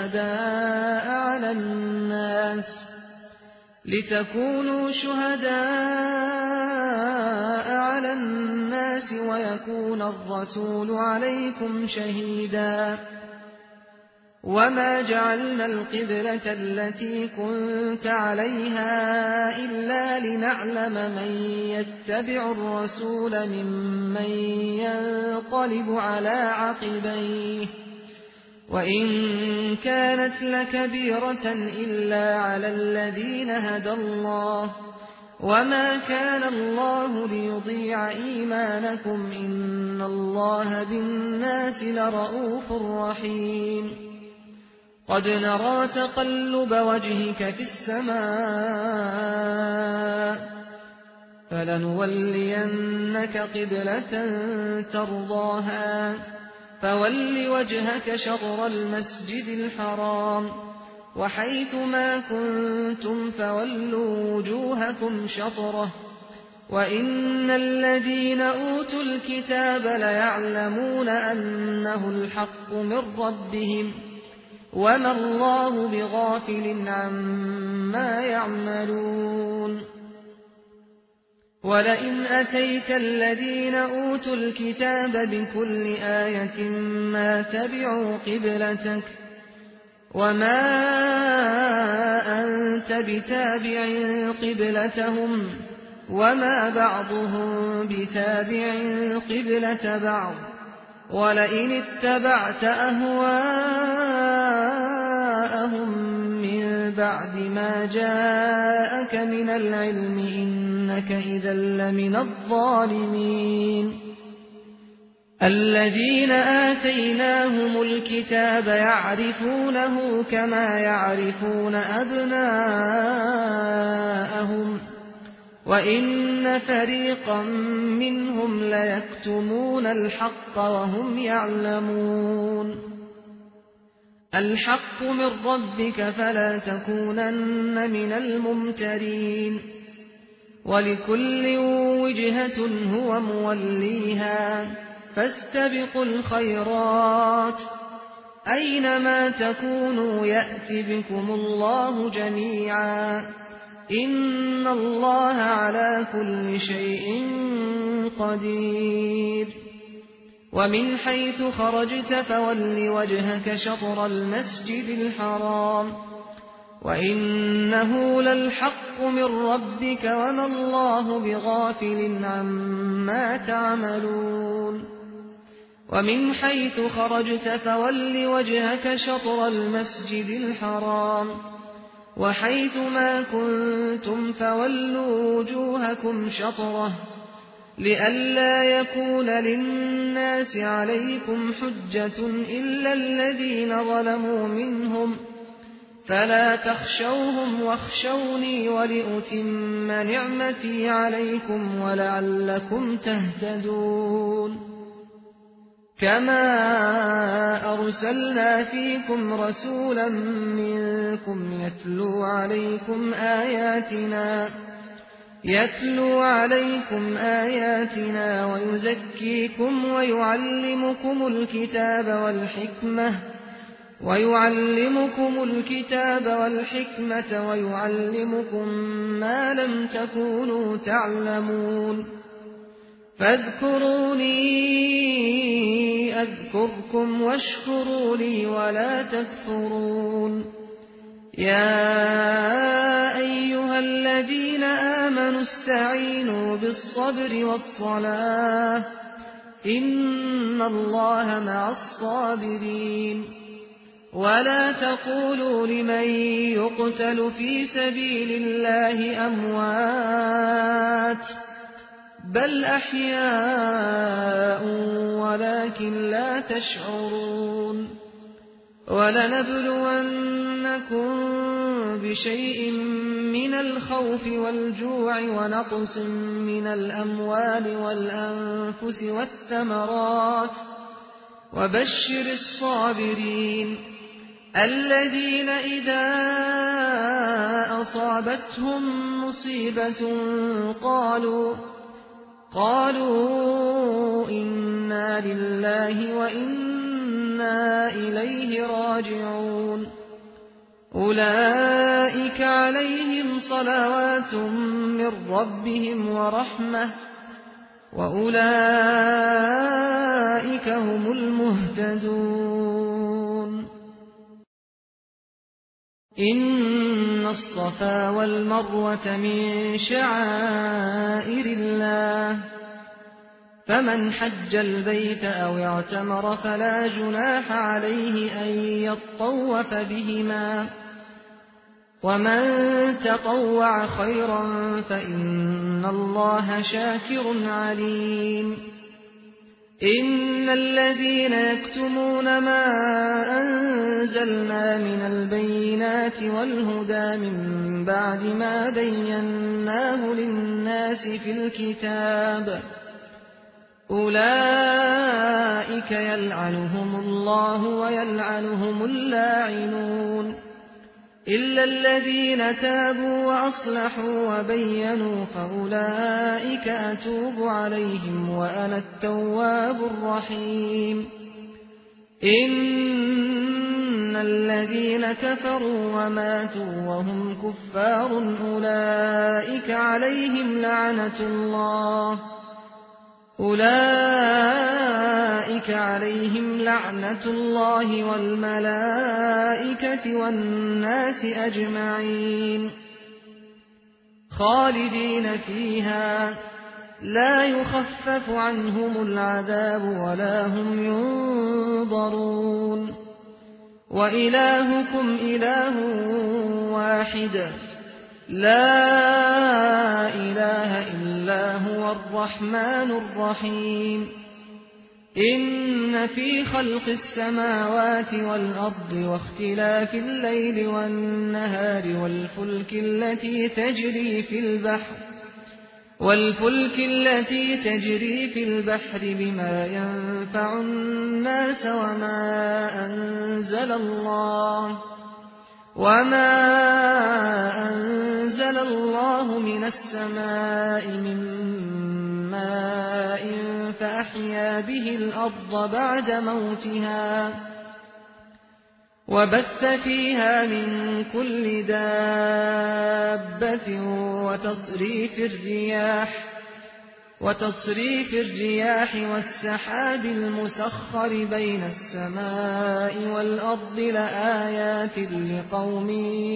A: شهداء على الناس ويكون الرسول عليكم شهيدا. وما جعلنا القبلة التي كنت عليها إلا لنعلم من يتبع الرسول ممن ينقلب على عقبيه، وإن كانت لكبيرة إلا على الذين هدى الله، وما كان الله ليضيع إيمانكم إن الله بالناس لرءوف رحيم. قد نرى تقلب وجهك في السماء فلنولينك قبلة ترضاها فول وجهك شطر المسجد الحرام وحيث ما كنتم فولوا وجوهكم شطره وإن الذين أوتوا الكتاب ليعلمون أنه الحق من ربهم وما الله بغافل عما يعملون. ولئن أتيت الذين أوتوا الكتاب بكل آية ما تبعوا قبلتك وما أنت بتابع قبلتهم وما بعضهم بتابع قبلة بعض ولئن اتبعت أهواءهم من بعد ما جاءك من العلم إنك إذا لمن الظالمين. الذين آتيناهم الكتاب يعرفونه كما يعرفون أبناءهم وإن فريقا منهم ليكتمون الحق وهم يعلمون. الحق من ربك فلا تكونن من الممترين. ولكل وجهة هو موليها فاستبقوا الخيرات أينما تكونوا يأت بكم الله جميعا إن الله على كل شيء قدير. ومن حيث خرجت فول وجهك شطر المسجد الحرام وإنه للحق من ربك وما الله بغافل عما تعملون. ومن حيث خرجت فول وجهك شطر المسجد الحرام وحيث ما كنتم فولوا وجوهكم شطره لئلا يكون للناس عليكم حجة إلا الذين ظلموا منهم فلا تخشوهم واخشوني ولأتم نعمتي عليكم ولعلكم تهتدون. كما أرسلنا فيكم رسولا منكم يتلو عليكم آياتنا ويزكيكم ويعلمكم الكتاب والحكمة ويعلمكم ما لم تكونوا تعلمون. فاذكروني أذكركم واشكروا لي ولا تكفرون. يا أيها الذين آمنوا استعينوا بالصبر والصلاة إن الله مع الصابرين. ولا تقولوا لمن يقتل في سبيل الله أموات بل أحياء ولكن لا تشعرون. ولنبلونكم بشيء من الخوف والجوع ونقص من الأموال والأنفس والثمرات وبشر الصابرين الذين إذا أصابتهم مصيبة قالوا إنا إِنَّا لِلَّهِ وَإِنَّا إِلَيْهِ راجعون أولئك عليهم صلوات من ربهم ورحمة وأولئك هم المهتدون إن الصفا والمروة من شعائر الله فمن حج البيت أو اعتمر فلا جناح عليه أن يطوف بهما ومن تطوع خيرا فإن الله شاكر عليم إن الذين يكتمون ما أنزلنا من البينات والهدى من بعد ما بيناه للناس في الكتاب أولئك يلعنهم الله ويلعنهم اللاعنون إلا الذين تابوا وأصلحوا وبينوا فأولئك أتوب عليهم وأنا التواب الرحيم إن الذين كفروا وماتوا وهم كفار أولئك عليهم لعنة الله والملائكة والناس أجمعين خالدين فيها لا يخفف عنهم العذاب ولا هم ينظرون وإلهكم إله واحد لا إله إلا هو الرحمن الرحيم إن في خلق السماوات والأرض واختلاف الليل والنهار والفلك التي تجري في البحر بما ينفع الناس وما أنزل الله من السماء من ماء فأحيا به الأرض بعد موتها وبث فيها من كل دابة وتصريف الرياح والسحاب المسخر بين السماء والأرض لآيات لقوم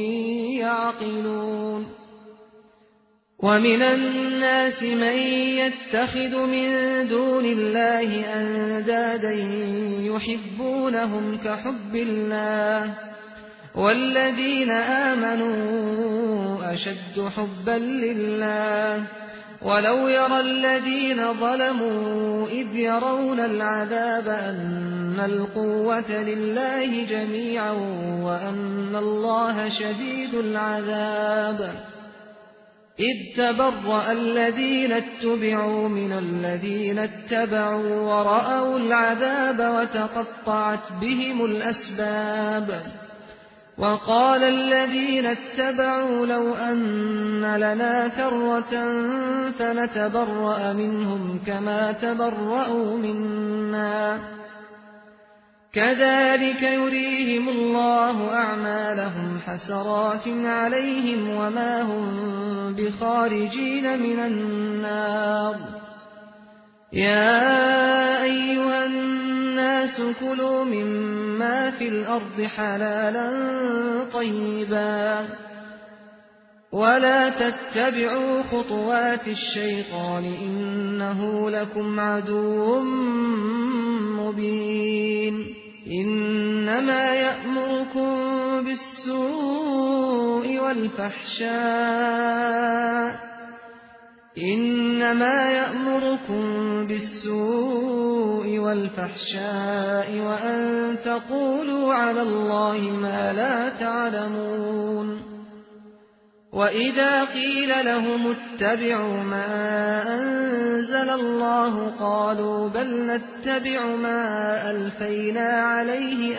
A: يعقلون ومن الناس من يتخذ من دون الله أندادا يحبونهم كحب الله والذين آمنوا أشد حبا لله ولو يرى الذين ظلموا إذ يرون العذاب أن القوة لله جميعا وأن الله شديد العذاب إذ تبرأ الذين اتبعوا من الذين اتبعوا ورأوا العذاب وتقطعت بهم الأسباب وقال الذين اتبعوا لو أن لنا كرة فنتبرأ منهم كما تبرأوا منا كذلك يريهم الله أعمالهم حسرات عليهم وما هم بخارجين من النار يا أيها الناس كلوا مما في الأرض حلالا طيبا ولا تتبعوا خطوات الشيطان إنه لكم عدو مبين إنما يأمركم بالسوء والفحشاء وأن تقولوا على الله ما لا تعلمون وإذا قيل لهم اتبعوا ما أنزل الله قالوا بل نتبع ما ألفينا عليه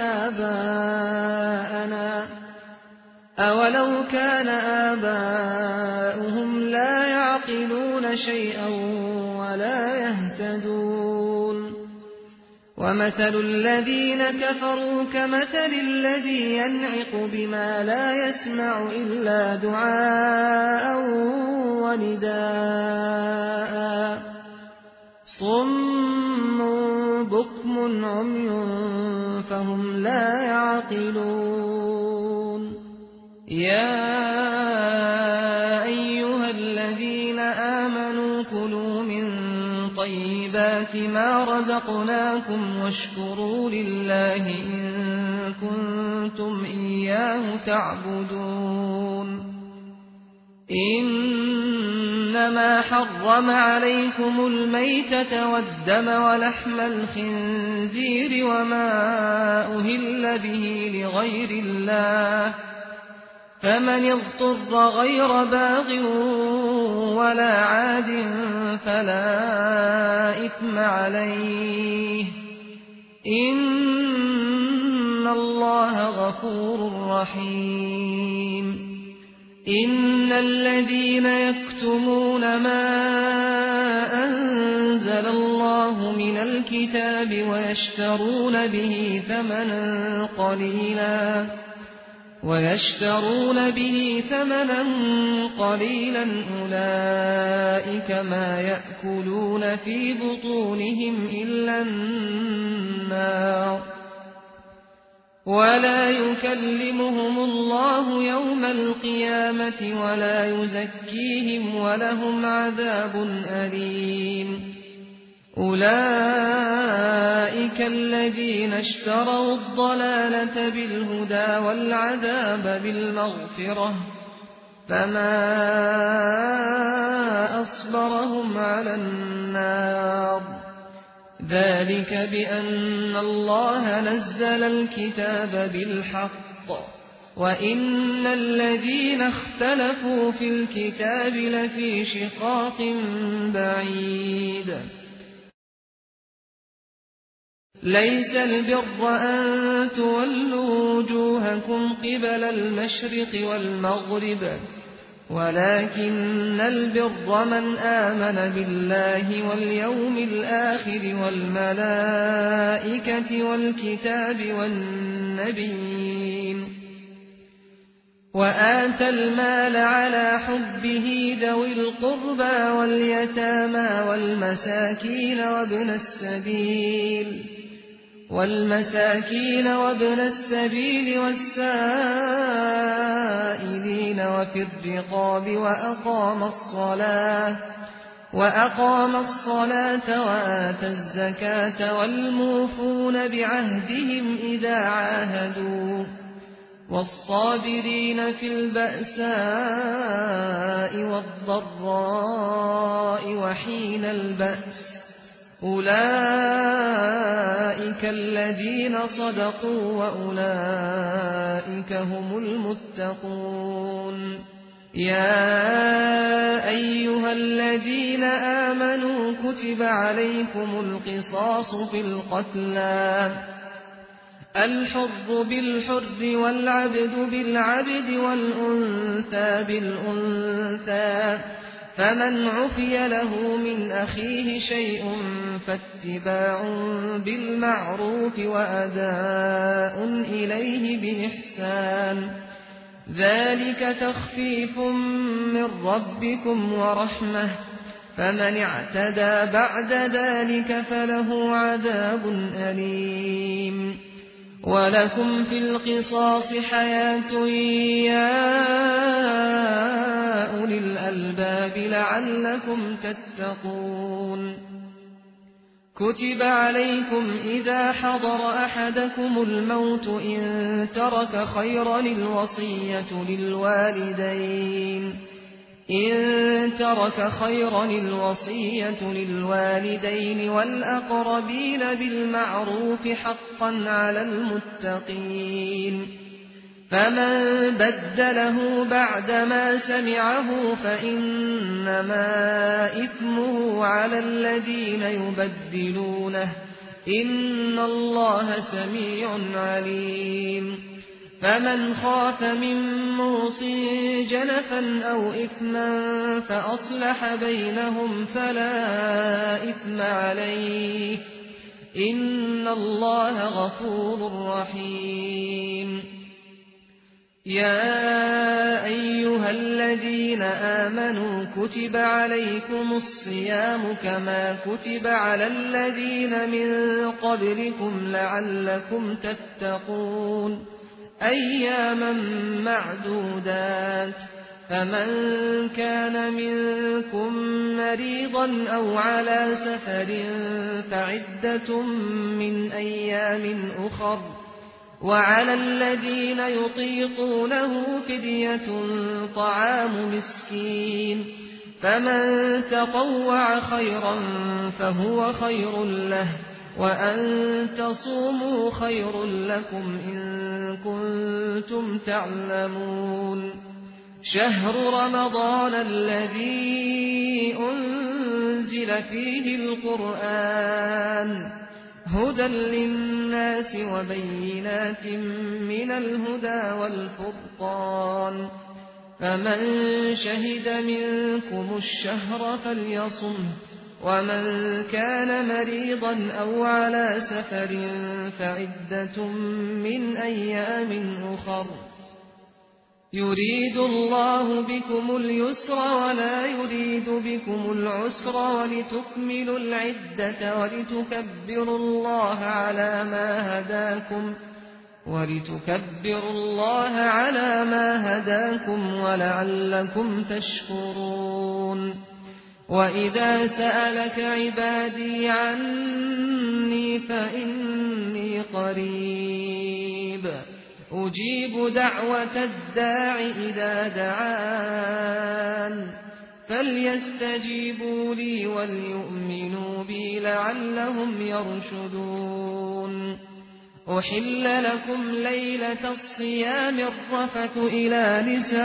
A: آباءنا أولو كان آباؤهم لا يعقلون شيئا ولا يهتدون ومثل الذين كفروا كمثل الذي ينعق بما لا يسمع إلا دعاء ونداء صم بكم عمي فهم لا يعقلون يا أيها الذين آمنوا كلوا من طيبات ما رزقناكم واشكروا لله إن كنتم إياه تعبدون إنما حرم عليكم الميتة والدم ولحم الخنزير وما أهل به لغير الله فمن اضطر غير باغ ولا عاد فلا إثم عليه إن الله غفور رحيم إن الذين يكتمون ما أنزل الله من الكتاب ويشترون به ثمنا قليلا أولئك ما يأكلون في بطونهم إلا النار ولا يكلمهم الله يوم القيامة ولا يزكيهم ولهم عذاب أليم أولئك الذين اشتروا الضلالة بالهدى والعذاب بالمغفرة فما أصبرهم على النار ذلك بأن الله نزل الكتاب بالحق وإن الذين اختلفوا في الكتاب لفي شقاق بعيد ليس البر أن تولوا وجوهكم قبل المشرق والمغرب ولكن البر من آمن بالله واليوم الآخر والملائكة والكتاب والنبيين وآتى المال على حبه ذوي القربى واليتامى والمساكين وابن السبيل والسائلين وفي الرقاب وأقام الصلاة وآتى الزكاة والموفون بعهدهم إذا عاهدوا والصابرين في البأساء والضراء وحين البأس أولئك الذين صدقوا وأولئك هم المتقون يا أيها الذين آمنوا كتب عليكم القصاص في القتلى الحر بالحر والعبد بالعبد والأنثى بالأنثى فمن عفي له من أخيه شيء فاتباع بالمعروف وأداء إليه بإحسان ذلك تخفيف من ربكم ورحمة فمن اعتدى بعد ذلك فله عذاب أليم ولكم في القصاص حياة يا أولي الألباب لعلكم تتقون كتب عليكم إذا حضر أحدكم الموت إن ترك خيرا الوصية للوالدين والأقربين بالمعروف حقا على المتقين فمن بدله بعدما سمعه فإنما إثمه على الذين يبدلونه إن الله سميع عليم فمن خاف من موص جنفا أو إثما فأصلح بينهم فلا إثم عليه إن الله غفور رحيم يا أيها الذين آمنوا كتب عليكم الصيام كما كتب على الذين من قبلكم لعلكم تتقون أياما معدودات فمن كان منكم مريضا أو على سفر فعدة من أيام أخر وعلى الذين يطيقونه فدية طعام مسكين فمن تطوع خيرا فهو خير له وأن تصوموا خير لكم إن كنتم تعلمون شهر رمضان الذي أنزل فيه القرآن هدى للناس وبينات من الهدى والفرقان فمن شهد منكم الشهر فليصمه ومن كان مريضا أو على سفر فعدة من أيام أخر يريد الله بكم اليسر ولا يريد بكم العسر ولتكملوا العدة ولتكبروا الله على ما هداكم ولعلكم تشكرون وإذا سألك عبادي عني فإني قريب أجيب دعوة الداع إذا دعان فليستجيبوا لي وليؤمنوا بي لعلهم يرشدون أحل لكم ليلة الصيام الرفث إلى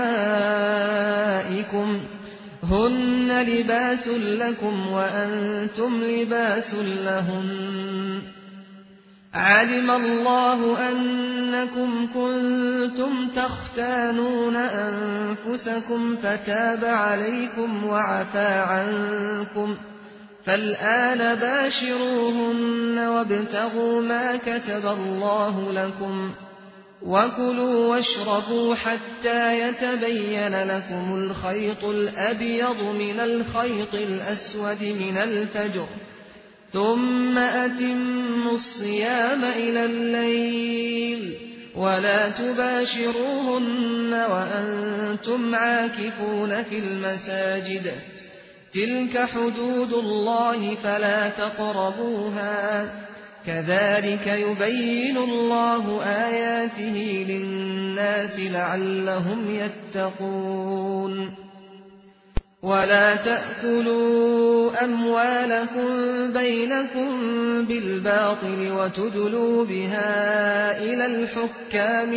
A: نسائكم هن لباس لكم وأنتم لباس لهن علم الله أنكم كنتم تختانون أنفسكم فتاب عليكم وعفى عنكم فالآن باشروهن وابتغوا ما كتب الله لكم وكلوا واشربوا حتى يتبين لكم الخيط الأبيض من الخيط الأسود من الفجر ثم أتموا الصيام إلى الليل ولا تباشروهن وأنتم عاكفون في المساجد تلك حدود الله فلا تقربوها كذلك يبين الله آياته للناس لعلهم يتقون ولا تأكلوا أموالكم بينكم بالباطل وتدلوا بها إلى الحكام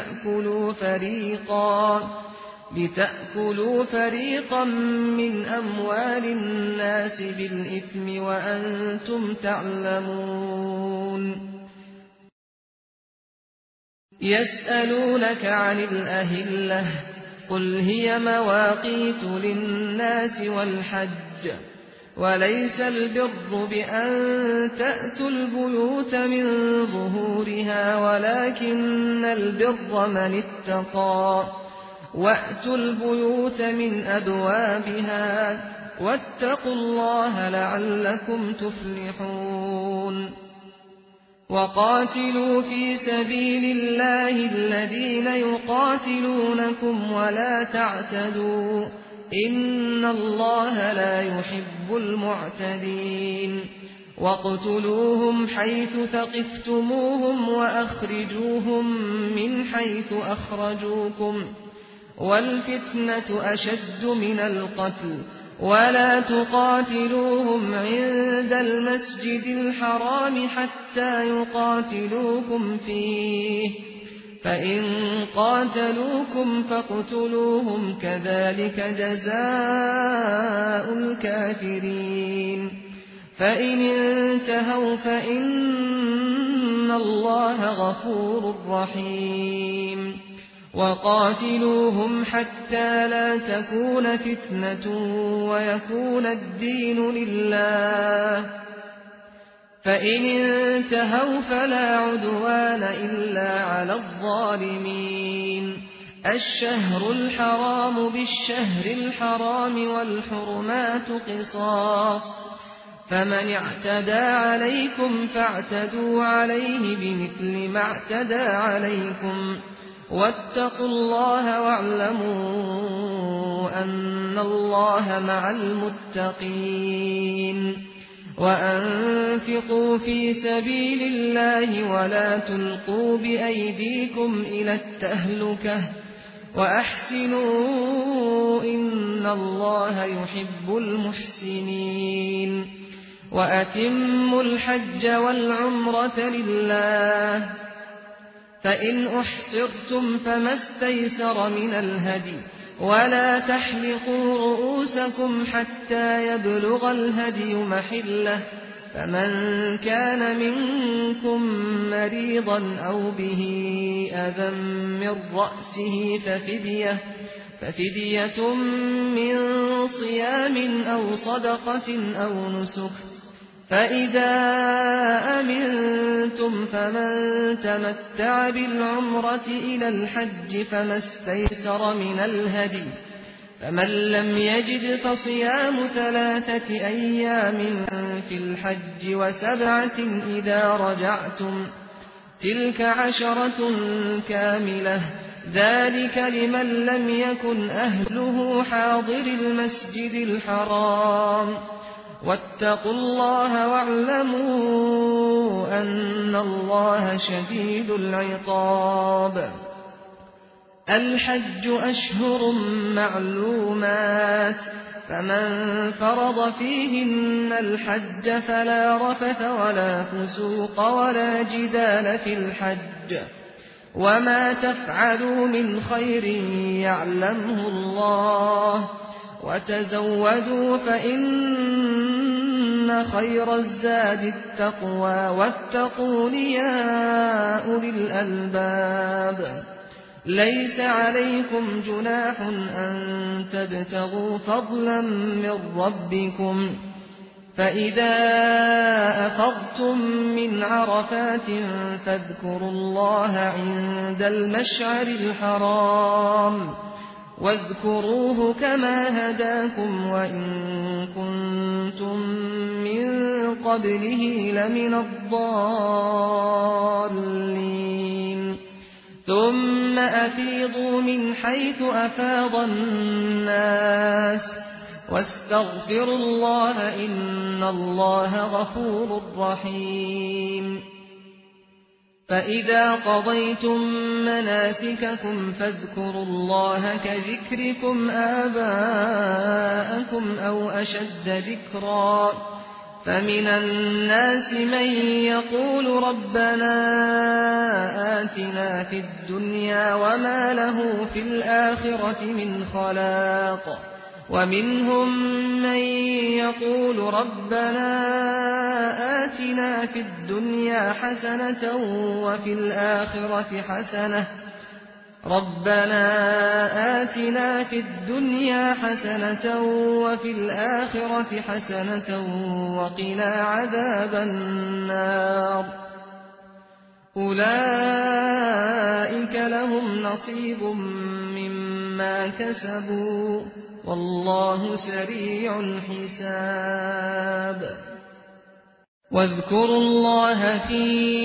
A: لتأكلوا فريقا من أموال الناس بالإثم وأنتم تعلمون يسألونك عن الأهلة قل هي مواقيت للناس والحج وليس البر بأن تأتوا البيوت من ظهورها ولكن البر من اتقى وأتوا البيوت من أبوابها واتقوا الله لعلكم تفلحون وقاتلوا في سبيل الله الذين يقاتلونكم ولا تعتدوا إن الله لا يحب المعتدين واقتلوهم حيث ثقفتموهم وأخرجوهم من حيث أخرجوكم والفتنة أشد من القتل ولا تقاتلوهم عند المسجد الحرام حتى يقاتلوكم فيه فإن قاتلوكم فاقتلوهم كذلك جزاء الكافرين فإن انتهوا فإن الله غفور رحيم وقاتلوهم حتى لا تكون فتنة ويكون الدين لله فإن انتهوا فلا عدوان إلا على الظالمين. الشهر الحرام بالشهر الحرام والحرمات قصاص، فمن اعتدى عليكم فاعتدوا عليه بمثل ما اعتدى عليكم، واتقوا الله واعلموا أن الله مع المتقين. وأنفقوا في سبيل الله ولا تلقوا بأيديكم إلى التهلكة وأحسنوا إن الله يحب المحسنين. وأتموا الحج والعمرة لله، فإن أحصرتم فما استيسر من الهدي، ولا تحلقوا رؤوسكم حتى يبلغ الهدي محله، فمن كان منكم مريضا أو به أذى من رأسه ففدية من صيام أو صدقة أو نسك. فإذا أمنتم فمن تمتع بالعمرة إلى الحج فما استيسر من الهدي، فمن لم يجد فصيام 3 أيام في الحج و7 إذا رجعتم، تلك 10 كاملة، ذلك لمن لم يكن أهله حاضر المسجد الحرام. واتقوا الله واعلموا أن الله شديد العقاب. الحج أشهر معلومات، فمن فرض فيهن الحج فلا رفث ولا فسوق ولا جدال في الحج، وما تفعلوا من خير يعلمه الله، وتزودوا فإن خير الزاد التقوى، واتقون يا أولي الألباب. ليس عليكم جناح أن تبتغوا فضلا من ربكم، فإذا أفضتم من عرفات فاذكروا الله عند المشعر الحرام، واذكروه كما هداكم وإن كنتم من قبله لمن الضالين. ثم أفيضوا من حيث أفاض الناس واستغفروا الله إن الله غفور رحيم. فإذا قضيتم مناسككم فاذكروا الله كذكركم آباءكم أو أشد ذكرا، فمن الناس من يقول ربنا آتنا في الدنيا وما له في الآخرة من خلاق، ومنهم من يقول ربنا آتنا في الدنيا حسنة وفي الآخرة حسنة وفي الآخرة حسنة وقنا عذاب النار. أولئك لهم نصيب مما كسبوا والله سريع الحساب. واذكروا الله في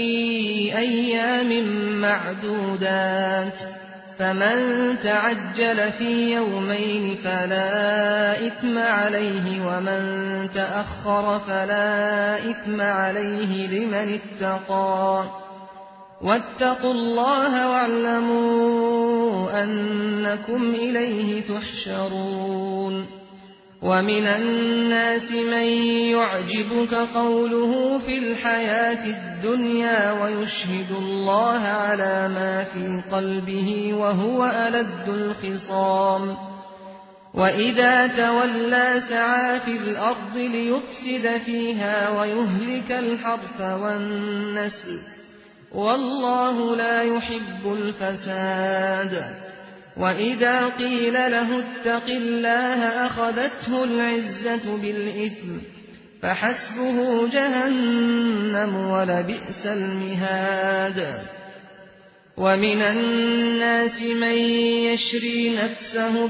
A: أيام معدودات، فمن تعجل في يومين فلا إثم عليه، ومن تأخر فلا إثم عليه لمن اتقى. واتقوا الله واعلموا أنكم إليه تحشرون. ومن الناس من يعجبك قوله في الحياة الدنيا ويشهد الله على ما في قلبه وهو ألد الخصام، وإذا تولى سعى في الأرض ليفسد فيها ويهلك الحرث والنسل، والله لا يحب الفساد. وإذا قيل له اتق الله أخذته العزة بالإثم، فحسبه جهنم ولبئس المهاد. ومن الناس من يشري نفسه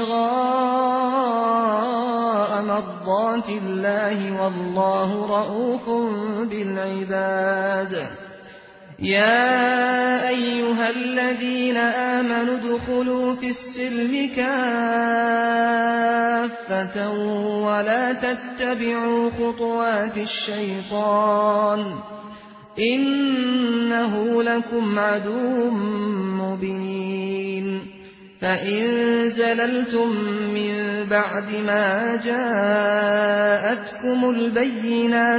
A: ابتغاء مرضات الله والله رءوف بالعباد. يا أيها الذين آمنوا ادخلوا في السلم كافة ولا تتبعوا خطوات الشيطان إنه لكم عدو مبين. فإن زللتم من بعد ما جاءتكم البينات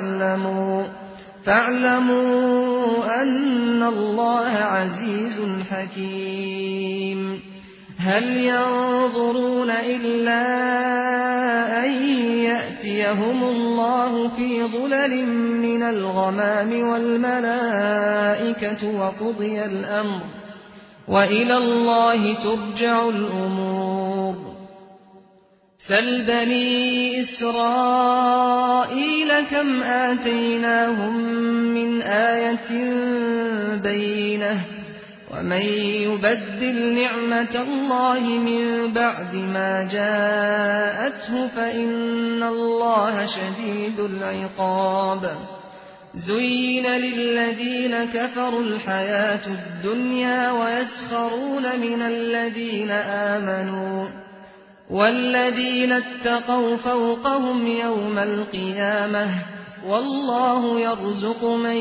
A: فاعلموا أن الله عزيز حكيم. هل ينظرون إلا أن يأتيهم الله في ظلل من الغمام والملائكة وقضي الأمر وإلى الله ترجع الأمور. سل بني إسرائيل كم آتيناهم من آية بينة ومن يبدل نعمة الله من بعد ما جاءته فإن الله شديد العقاب. زين للذين كفروا الحياة الدنيا ويسخرون من الذين آمنوا والذين اتقوا فوقهم يوم القيامة والله يرزق من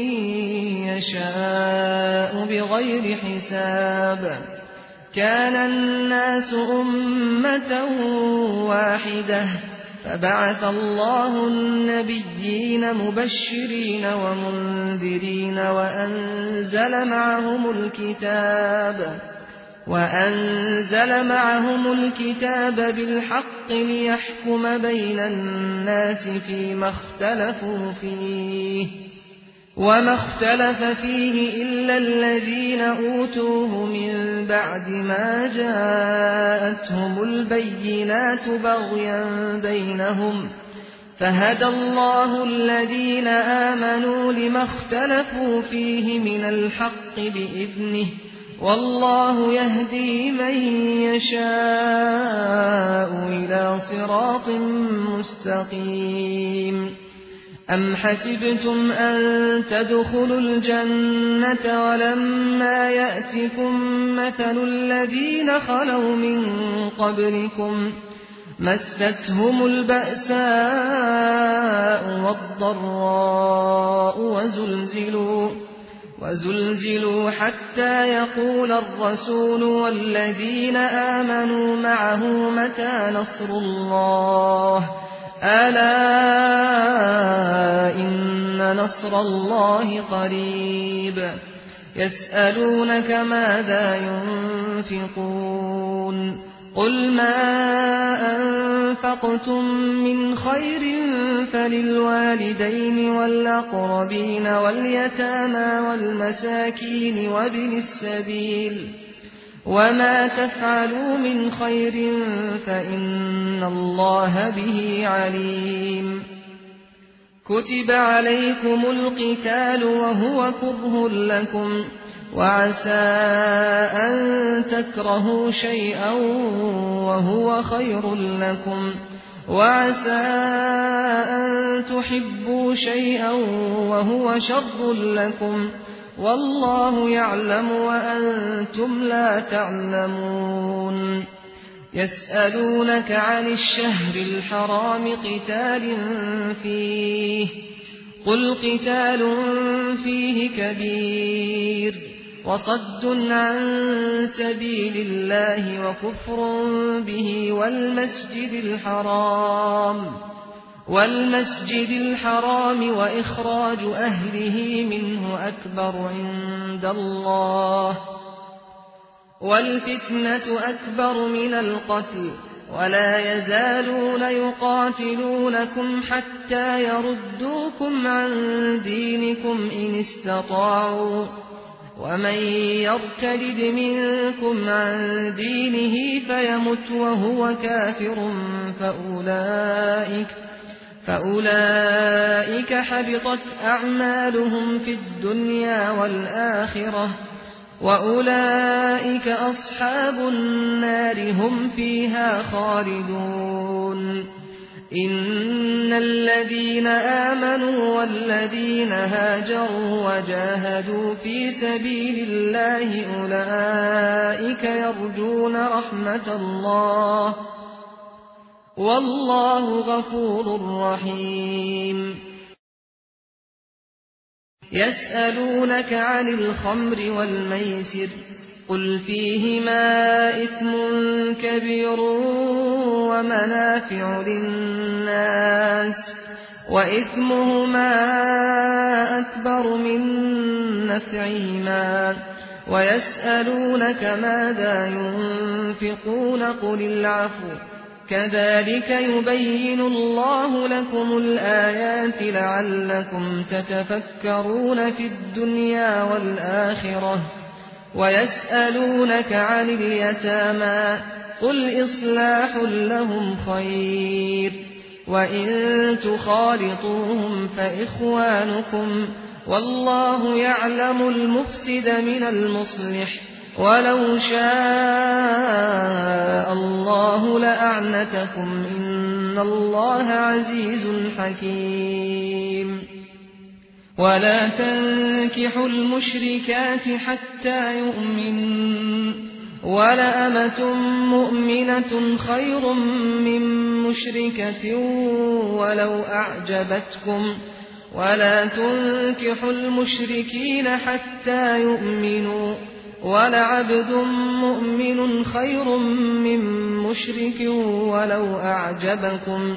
A: يشاء بغير حساب. كان الناس أمة واحدة فبعث الله النبيين مبشرين ومنذرين وأنزل معهم الكتاب بالحق ليحكم بين الناس فيما اختلفوا فيه وما اختلف فيه إلا الذين أوتوه من بعد ما جاءتهم البينات بغيا بينهم فهدى الله الذين آمنوا لما اختلفوا فيه من الحق بإذنه والله يهدي من يشاء إلى صراط مستقيم. أم حسبتم أن تدخلوا الجنة ولما يأتكم مثل الذين خلوا من قبلكم مستهم البأساء والضراء وزلزلوا حتى يقول الرسول والذين آمنوا معه متى نصر الله ألا إن نصر الله قريب. يسألونك ماذا ينفقون قل ما أنفقتم من خير فللوالدين والأقربين واليتامى والمساكين وابن السبيل وما تفعلوا من خير فإن الله به عليم. كتب عليكم القتال وهو كره لكم وعسى أن تكرهوا شيئا وهو خير لكم وعسى أن تحبوا شيئا وهو شر لكم والله يعلم وأنتم لا تعلمون. يسألونك عن الشهر الحرام قتال فيه قل قتال فيه كبير وصد عن سبيل الله وكفر به والمسجد الحرام وإخراج أهله منه أكبر عند الله والفتنة أكبر من القتل ولا يزالون يقاتلونكم حتى يردوكم عن دينكم إن استطاعوا ومن يرتد منكم عن دينه فيمت وهو كافر فأولئك حبطت أعمالهم في الدنيا والآخرة وأولئك أصحاب النار هم فيها خالدون إن الذين آمنوا والذين هاجروا وجاهدوا في سبيل الله أولئك يرجون رحمة الله والله غفور رحيم يسألونك عن الخمر والميسر قل فيهما إثم كبير ومنافع للناس وإثمهما أكبر من نفعهما ويسألونك ماذا ينفقون قل العفو كذلك يبين الله لكم الآيات لعلكم تتفكرون في الدنيا والآخرة ويسألونك عن اليتامى قل إصلاح لهم خير وإن تخالطوهم فإخوانكم والله يعلم المفسد من المصلح ولو شاء الله لأعنتكم إن الله عزيز حكيم ولا تنكحوا المشركات حتى يؤمنوا ولأمة مؤمنة خير من مشركة ولو أعجبتكم ولا تنكحوا المشركين حتى يؤمنوا ولعبد مؤمن خير من مشرك ولو أعجبكم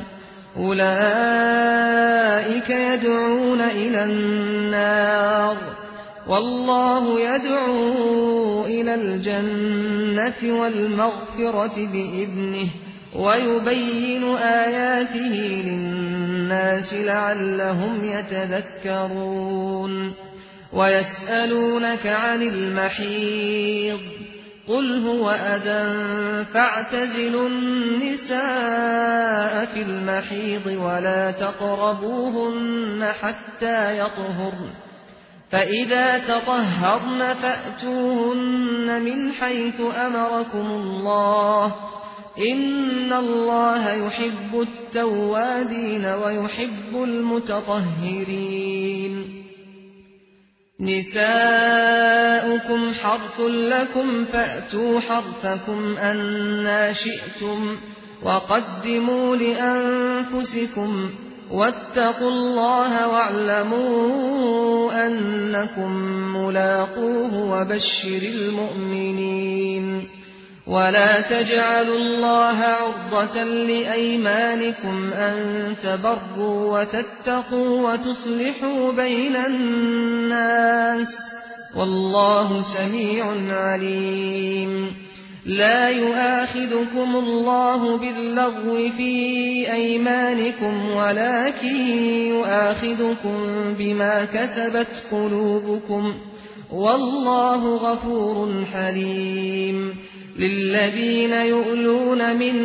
A: أولئك يدعون إلى النار والله يدعو إلى الجنة والمغفرة بإذنه ويبين آياته للناس لعلهم يتذكرون ويسألونك عن المحيض قل هو أذى فاعتزلوا النساء في المحيض ولا تقربوهن حتى يطهرن فإذا تطهرن فأتوهن من حيث أمركم الله إن الله يحب التوابين ويحب المتطهرين نساؤكم حرث لكم فأتوا حرثكم أنى شئتم وقدموا لأنفسكم واتقوا الله واعلموا أنكم ملاقوه وبشر المؤمنين ولا تجعلوا الله عرضة لأيمانكم أن تبروا وتتقوا وتصلحوا بين الناس والله سميع عليم لا يؤاخذكم الله باللغو في أيمانكم ولكن يؤاخذكم بما كسبت قلوبكم والله غفور حليم للذين يؤلون من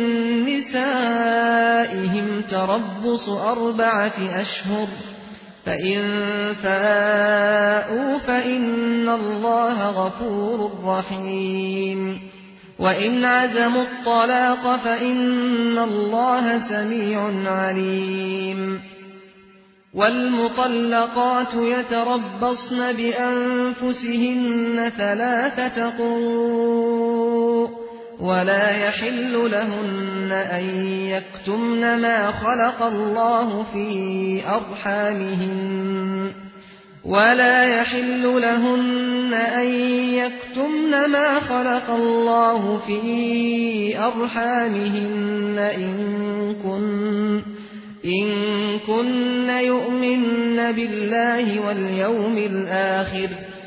A: نسائهم تربص 4 أشهر فإن فاءوا فإن الله غفور رحيم وإن عزموا الطلاق فإن الله سميع عليم والمطلقات يتربصن بأنفسهن 3 قروء ولا يحل لهن أن يكتمن ما خلق الله في أرحامهن إن كن يؤمن بالله واليوم الآخر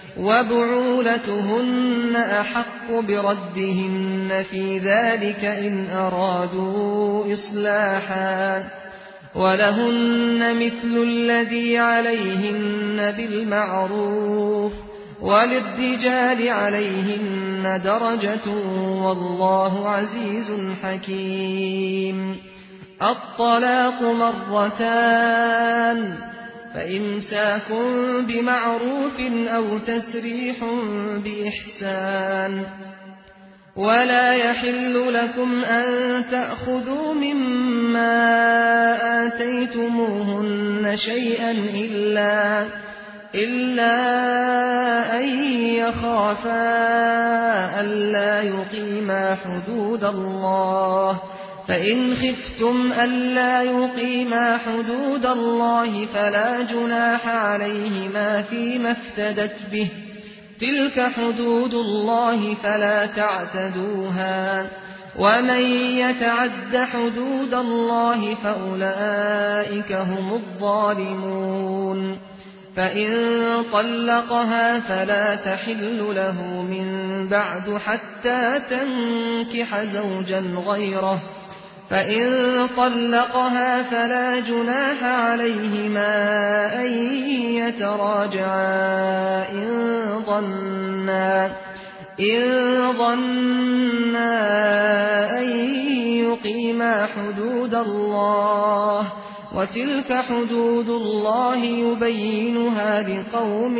A: وبعولتهن أحق بردهن في ذلك إن أرادوا إصلاحا ولهن مثل الذي عليهن بالمعروف وللرجال عليهن درجة والله عزيز حكيم الطلاق مرتان فإمساك بمعروف أو تسريح بإحسان ولا يحل لكم أن تأخذوا مما آتيتموهن شيئا إلا أن يخافا ألا يقيما حدود الله فإن خفتم ألا يقيما حدود الله فلا جناح عليهما فيما افتدت به تلك حدود الله فلا تعتدوها ومن يتعد حدود الله فأولئك هم الظالمون فإن طلقها فلا تحل له من بعد حتى تنكح زوجا غيره فإن طلقها فلا جناح عليهما أن يتراجعا إن ظنا أن يقيما حدود الله وتلك حدود الله يبينها لقوم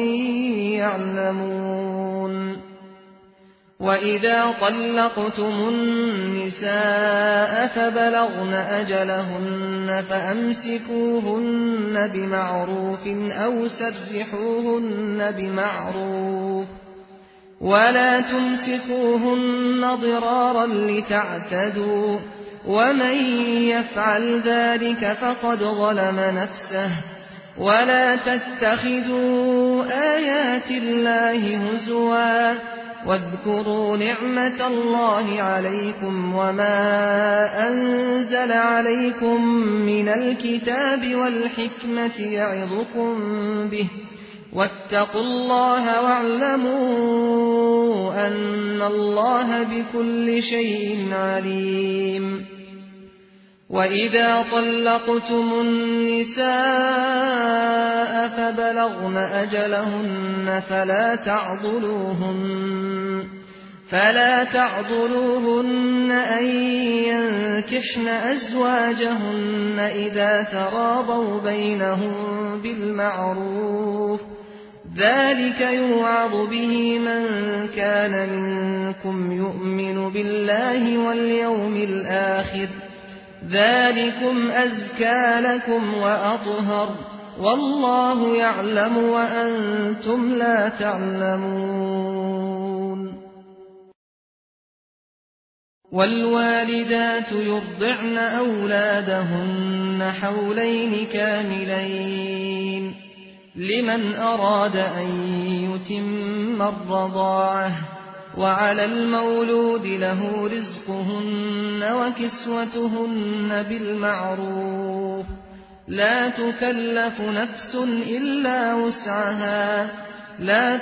A: يعلمون وإذا طلقتم النساء فبلغن أجلهن فأمسكوهن بمعروف أو سرحوهن بمعروف ولا تمسكوهن ضرارا لتعتدوا ومن يفعل ذلك فقد ظلم نفسه ولا تتخذوا آيات الله هزوا واذكروا نعمة الله عليكم وما أنزل عليكم من الكتاب والحكمة يعظكم به واتقوا الله واعلموا أن الله بكل شيء عليم وإذا طلقتم النساء فبلغن أجلهن فلا تعضلوهن أن ينكحن أزواجهن إذا تراضوا بينهم بالمعروف ذلك يوعظ به من كان منكم يؤمن بالله واليوم الآخر ذلكم أزكى لكم وأطهر والله يعلم وأنتم لا تعلمون والوالدات يرضعن أولادهن حولين كاملين لمن أراد أن يتم الرضاعة وعلى المولود له رزقهن وكسوتهن بالمعروف لا تكلف نفس إلا وسعها لا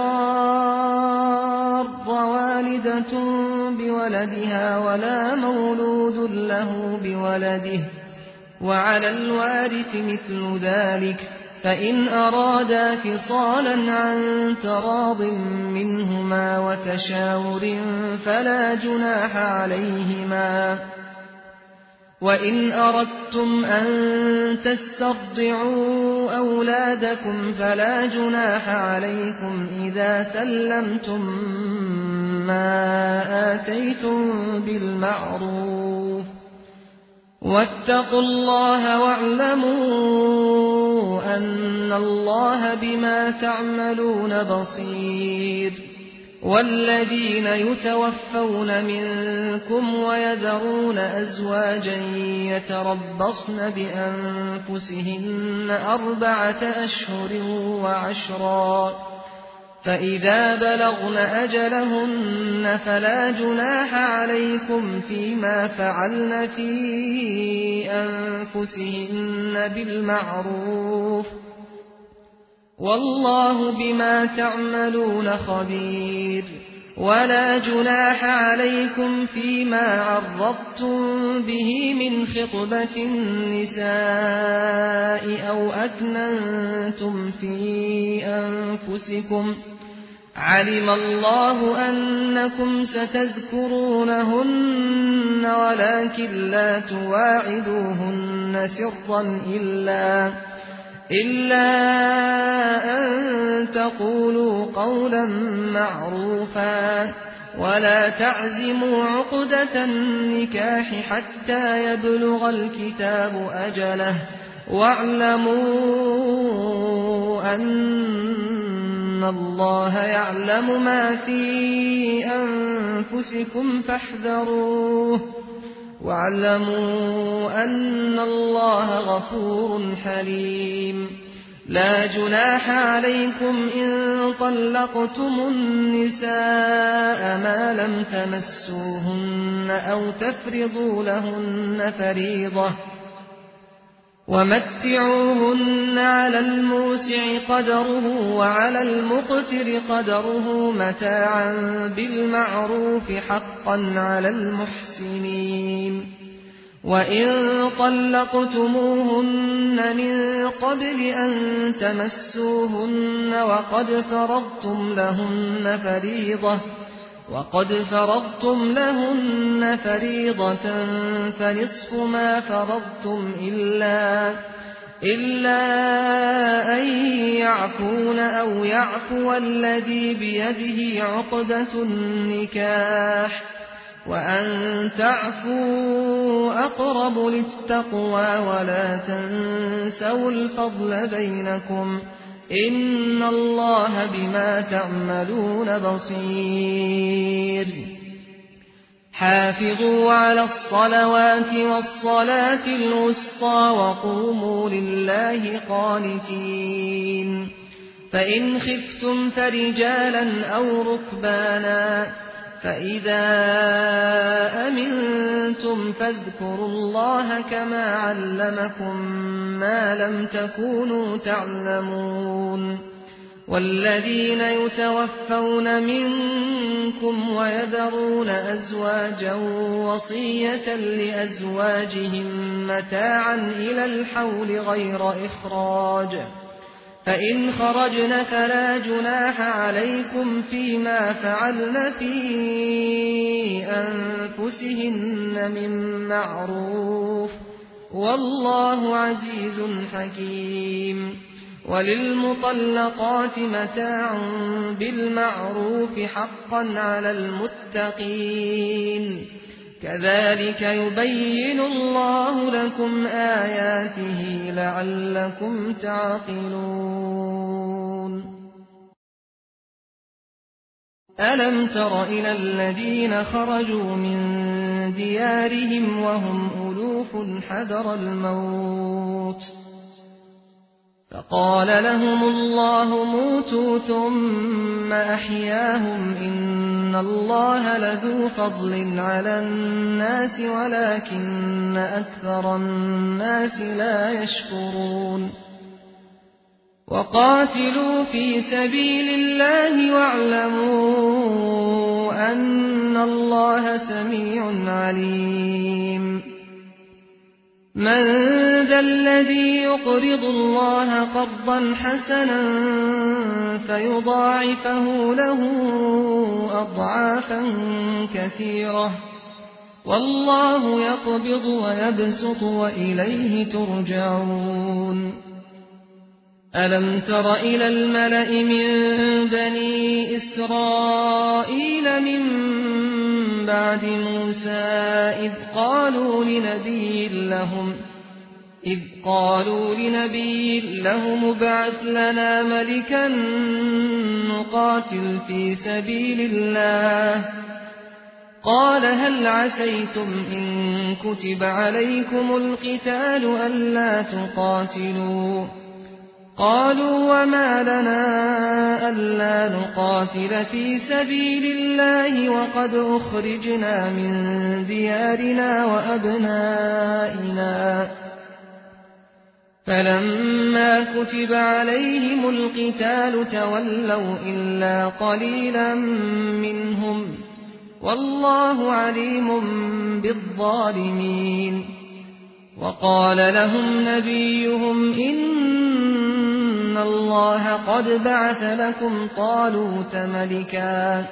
A: تضار والدة بولدها ولا مولود له بولده وعلى الوارث مثل ذلك فإن أرادا فصالا عن تراض منهما وتشاور فلا جناح عليهما وإن أردتم أن تسترضعوا أولادكم فلا جناح عليكم إذا سلمتم ما آتيتم بالمعروف واتقوا الله واعلموا أن الله بما تعملون بصير والذين يتوفون منكم ويذرون أزواجا يتربصن بأنفسهن 4 أشهر وعشرا فإذا بلغن أجلهن فلا جناح عليكم فيما فعلن في أنفسهن بالمعروف والله بما تعملون خبير ولا جناح عليكم فيما عرضتم به من خطبة النساء أو أكننتم في علم الله أنكم ستذكرونهن ولكن لا تواعدوهن سرا إلا أن تقولوا قولا معروفا ولا تعزموا عقدة النكاح حتى يبلغ الكتاب أجله واعلموا أن الله يعلم ما في أنفسكم فاحذروه واعلموا أن الله غفور حليم لا جناح عليكم إن طلقتم النساء ما لم تمسوهن أو تفرضوا لهن فريضة ومتعوهن على الموسع قدره وعلى المقتر قدره متاعا بالمعروف حقا على المحسنين وإن طلقتموهن من قبل أن تمسوهن وقد فرضتم لهن فريضة فنصف ما فرضتم إلا أن يعفون أو يعفو الذي بيده عقدة النكاح وأن تعفوا أقرب للتقوى ولا تنسوا الفضل بينكم إن الله بما تعملون بصير حافظوا على الصلوات والصلاة الوسطى وقوموا لله قانتين فإن خفتم فرجالا أو ركبانا فإذا أمنتم فاذكروا الله كما علمكم ما لم تكونوا تعلمون والذين يتوفون منكم ويذرون أزواجا وصية لأزواجهم متاعا إلى الحول غير إخراج فإن خرجن فلا جناح عليكم فيما فعلن في أنفسهن من معروف والله عزيز حكيم وللمطلقات متاع بالمعروف حقا على المتقين كذلك يبين الله لكم آياته لعلكم تعقلون ألم تر إلى الذين خرجوا من ديارهم وهم ألوف حذر الموت فقال لهم الله موتوا ثم أحياهم إن الله لذو فضل على الناس ولكن أكثر الناس لا يشكرون وقاتلوا في سبيل الله واعلموا أن الله سميع عليم من ذا الذي يقرض الله قرضا حسنا فيضاعفه له أضعافا كثيرة والله يقبض ويبسط وإليه ترجعون ألم تر إلى الملأ من بني إسرائيل من بعد موسى إذ قالوا لنبي لهم ابعث لنا ملكا نقاتل في سبيل الله قال هل عسيتم إن كتب عليكم القتال ألا تقاتلوا قالوا وما لنا ألا نقاتل في سبيل الله وقد أخرجنا من ديارنا وأبنائنا فلما كتب عليهم القتال تولوا إلا قليلا منهم والله عليم بالظالمين وقال لهم نبيهم إن الله قد بعث لكم طالوت ملكا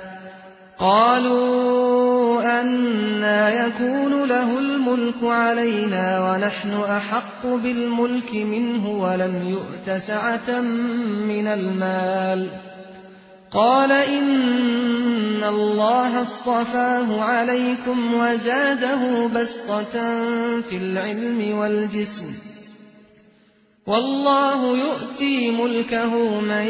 A: قالوا أنى يكون له الملك علينا ونحن أحق بالملك منه ولم يؤت سعة من المال قال إن الله اصطفاه عليكم وزاده بسطة في العلم والجسم والله يؤتي ملكه من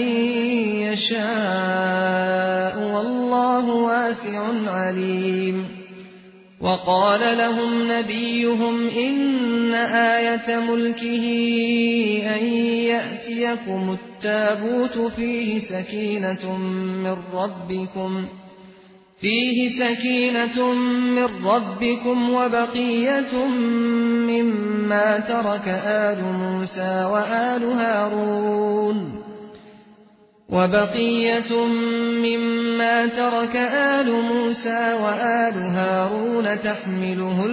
A: يشاء والله واسع عليم وقال لهم نبيهم إن آية ملكه أن يأتيكم التابوت فيه سكينة من ربكم وبقية مما ترك آل موسى وآل هارون تحمله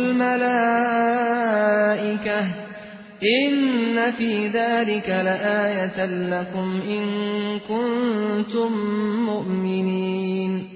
A: الملائكة إن في ذلك لآية لكم إن كنتم مؤمنين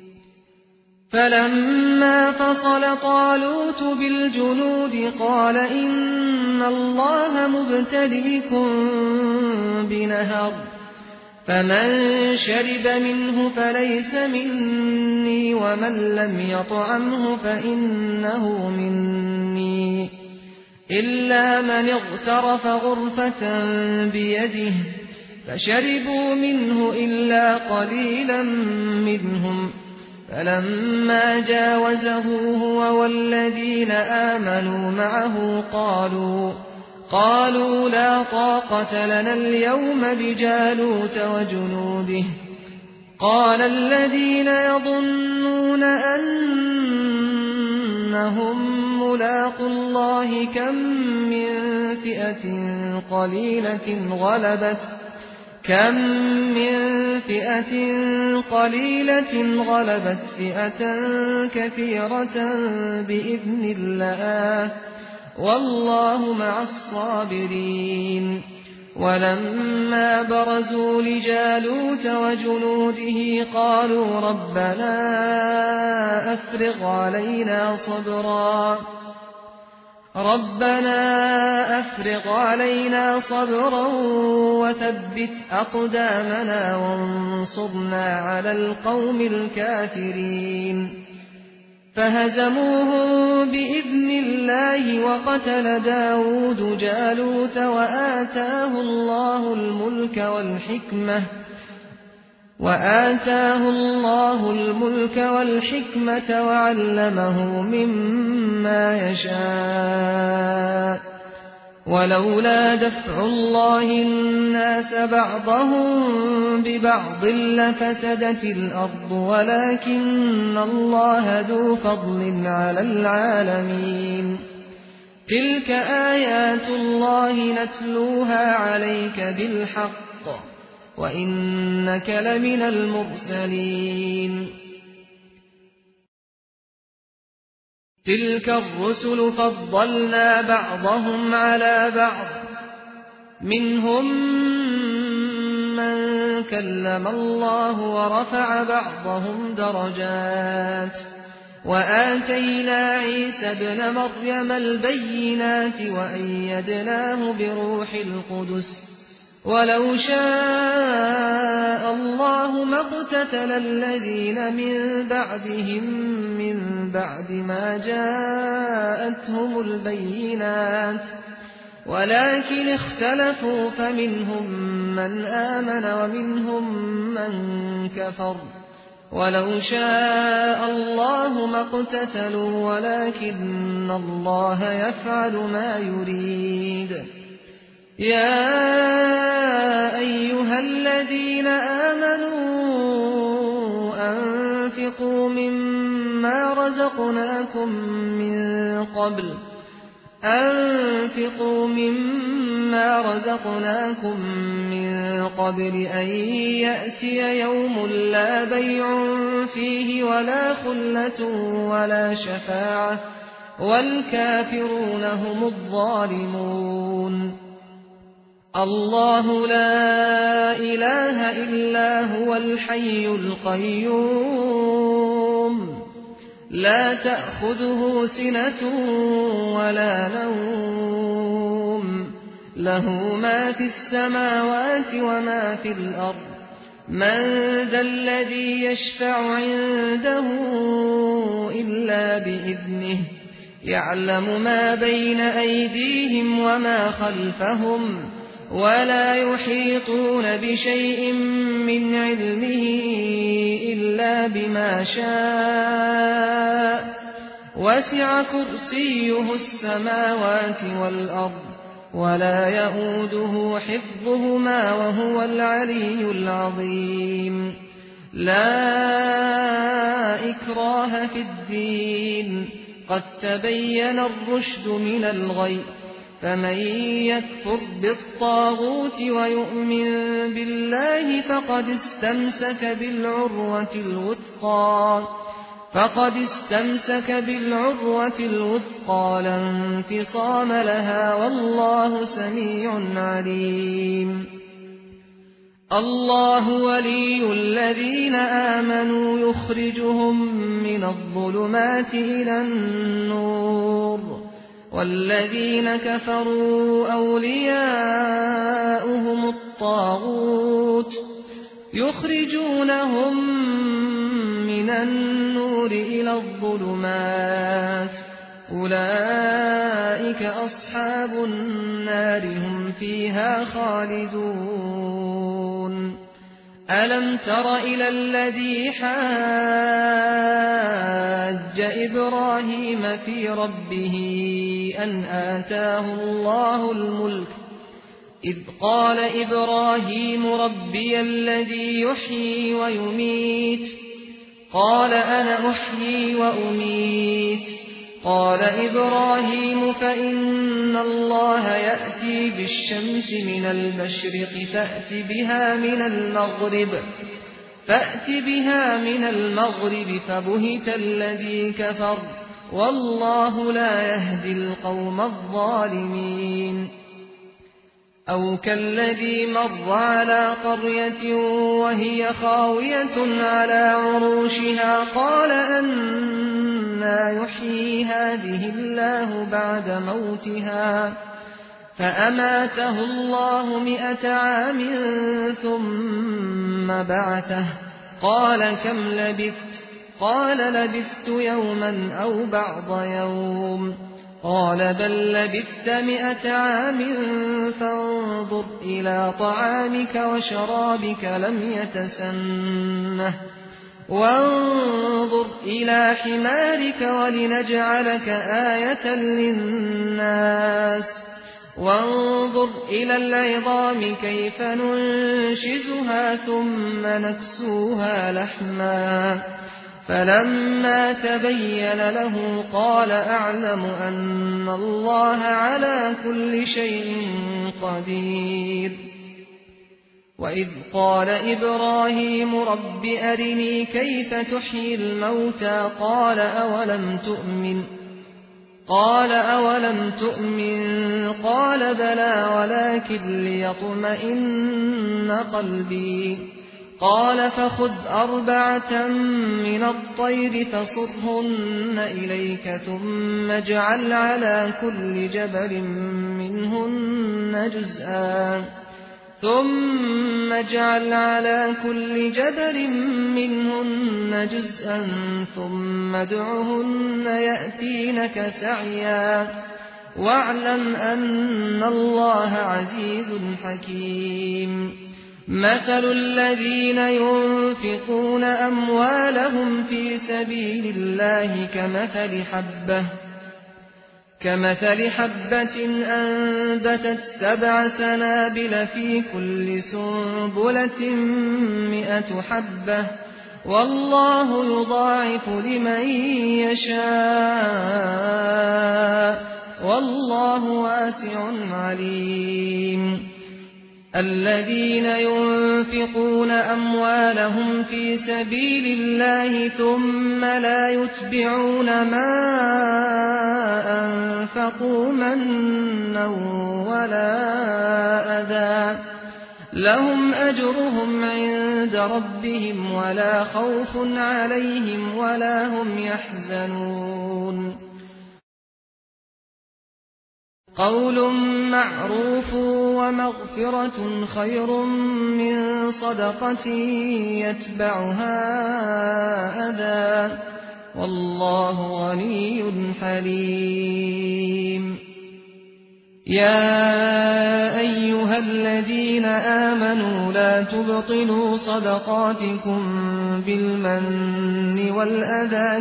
A: فلما فصل طالوت بالجنود قال إن الله مبتليكم بنهر فمن شرب منه فليس مني ومن لم يطعمه فإنه مني إلا من اغترف غرفة بيده فشربوا منه إلا قليلا منهم فلما جاوزه هو والذين آمنوا معه قالوا لا طاقة لنا اليوم بجالوت وجنوده قال الذين يظنون أنهم ملاقو الله كم من فئة قليلة غلبت فئة كثيرة بإذن الله والله مع الصابرين ولما برزوا لجالوت وجنوده قالوا ربنا أفرغ علينا صبرا وثبت أقدامنا وانصرنا على القوم الكافرين فهزموهم بإذن الله وقتل داود جالوت وآتاه الله الملك والحكمة وعلمه مما يشاء ولولا دفع الله الناس بعضهم ببعض لفسدت الأرض ولكن الله ذو فضل على العالمين تلك آيات الله نتلوها عليك بالحق وإنك لمن المرسلين تلك الرسل فضلنا بعضهم على بعض منهم من كلم الله ورفع بعضهم درجات وآتينا عيسى ابن مريم البينات وأيدناه بروح القدس ولو شاء الله ما اقتتل الذين من بعدهم من بعد ما جاءتهم البينات ولكن اختلفوا فمنهم من آمن ومنهم من كفر ولو شاء الله ما اقتتلوا ولكن الله يفعل ما يريد يا أيها الذين آمنوا أنفقوا مما رزقناكم من قبل أن يأتي يوم لا بيع فيه ولا خلة ولا شفاعة والكافرون هم الظالمون الله لا إله إلا هو الحي القيوم لا تأخذه سنة ولا نوم له ما في السماوات وما في الأرض من ذا الذي يشفع عنده إلا بإذنه يعلم ما بين أيديهم وما خلفهم ولا يحيطون بشيء من علمه إلا بما شاء وسع كرسيه السماوات والأرض ولا يئوده حفظهما وهو العلي العظيم لا إكراه في الدين قد تبين الرشد من الغي فمن يكفر بالطاغوت ويؤمن بالله فقد استمسك بالعروة الوثقى لا انفصام لها والله سميع عليم الله ولي الذين آمنوا يخرجهم من الظلمات إلى النور والذين كفروا أولياؤهم الطاغوت يخرجونهم من النور إلى الظلمات أولئك أصحاب النار هم فيها خالدون ألم تر إلى الذي حاج إبراهيم في ربه أن آتاه الله الملك إذ قال إبراهيم ربي الذي يحيي ويميت قال أنا أحيي وأميت قال إبراهيم فإن الله يأتي بالشمس من المشرق فأت بها من المغرب فبهت الذي كفر والله لا يهدي القوم الظالمين أو كالذي مر على قرية وهي خاوية على عروشها قال أنى يحيي هذه الله بعد موتها فأماته الله 100 عام ثم بعثه قال كم لبثت قال لبثت يوما أو بعض يوم قال بل لبثت 100 عام فانظر إلى طعامك وشرابك لم يتسنه وانظر إلى حمارك ولنجعلك آية للناس وانظر إلى العظام كيف ننشزها ثم نكسوها لحما فلما تبين له قال أعلم أن الله على كل شيء قدير وإذ قال إبراهيم رب أرني كيف تحيي الموتى قال أولم تؤمن قال بلى ولكن ليطمئن قلبي قال فخذ 4 من الطير فصرهن إليك ثم اجعل على كل جبل منهن جزءا ثم ادعهن يأتينك سعيا واعلم أن الله عزيز حكيم مثل الذين ينفقون أموالهم في سبيل الله كمثل حبة أنبتت 7 سنابل في كل سنبلة 100 حبة والله يضاعف لمن يشاء والله واسع عليم الذين ينفقون أموالهم في سبيل الله ثم لا يتبعون ما أنفقوا منا ولا أذى لهم أجرهم عند ربهم ولا خوف عليهم ولا هم يحزنون قول معروف ومغفرة خير من صدقة يتبعها أذى والله غني حليم يا أيها الذين آمنوا لا تبطلوا صدقاتكم بالمن والأذى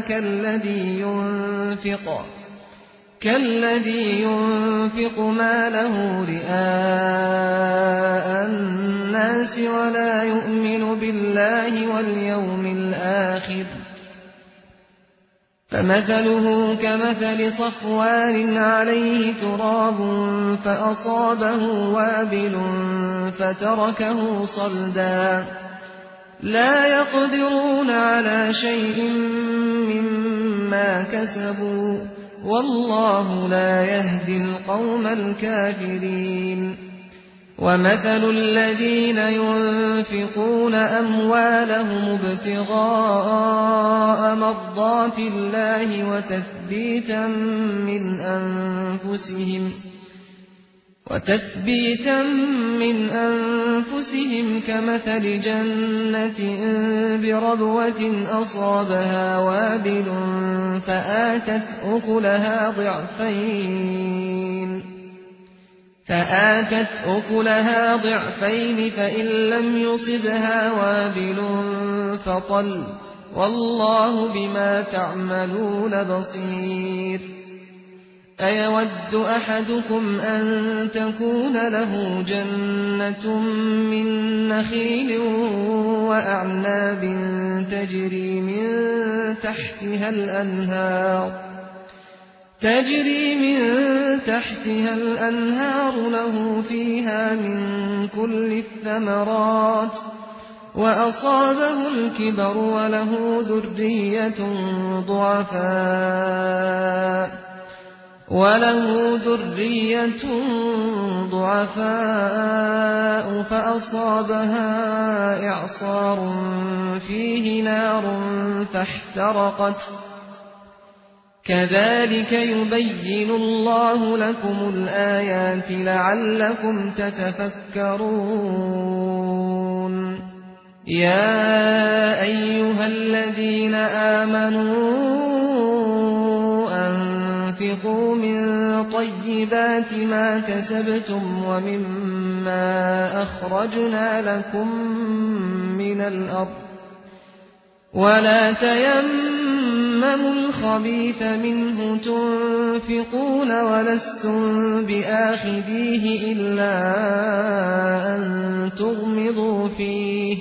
A: كالذي ينفق ماله رئاء الناس ولا يؤمن بالله واليوم الآخر فمثله كمثل صفوان عليه تراب فأصابه وابل فتركه صلدا لا يقدرون على شيء مما كسبوا والله لا يهدي القوم الكافرين ومثل الذين ينفقون أموالهم ابتغاء مرضات الله وتثبيتا من أنفسهم كمثل جنة بربوة أصابها وابل فآتت أكلها ضعفين فإن لم يصبها وابل فطل والله بما تعملون بصير أيود أحدكم أن تكون له جنة من نخيل وأعناب تجري من تحتها الأنهار له فيها من كل الثمرات وأصابه الكبر وله ذرية ضعفاء فأصابها إعصار فيه نار فاحترقت كذلك يبين الله لكم الآيات لعلكم تتفكرون يا أيها الذين آمنوا أنفقوا من طيبات ما كسبتم ومما أخرجنا لكم من الأرض ولا تيمموا الخبيث منه تنفقون ولستم بآخذيه إلا أن تغمضوا فيه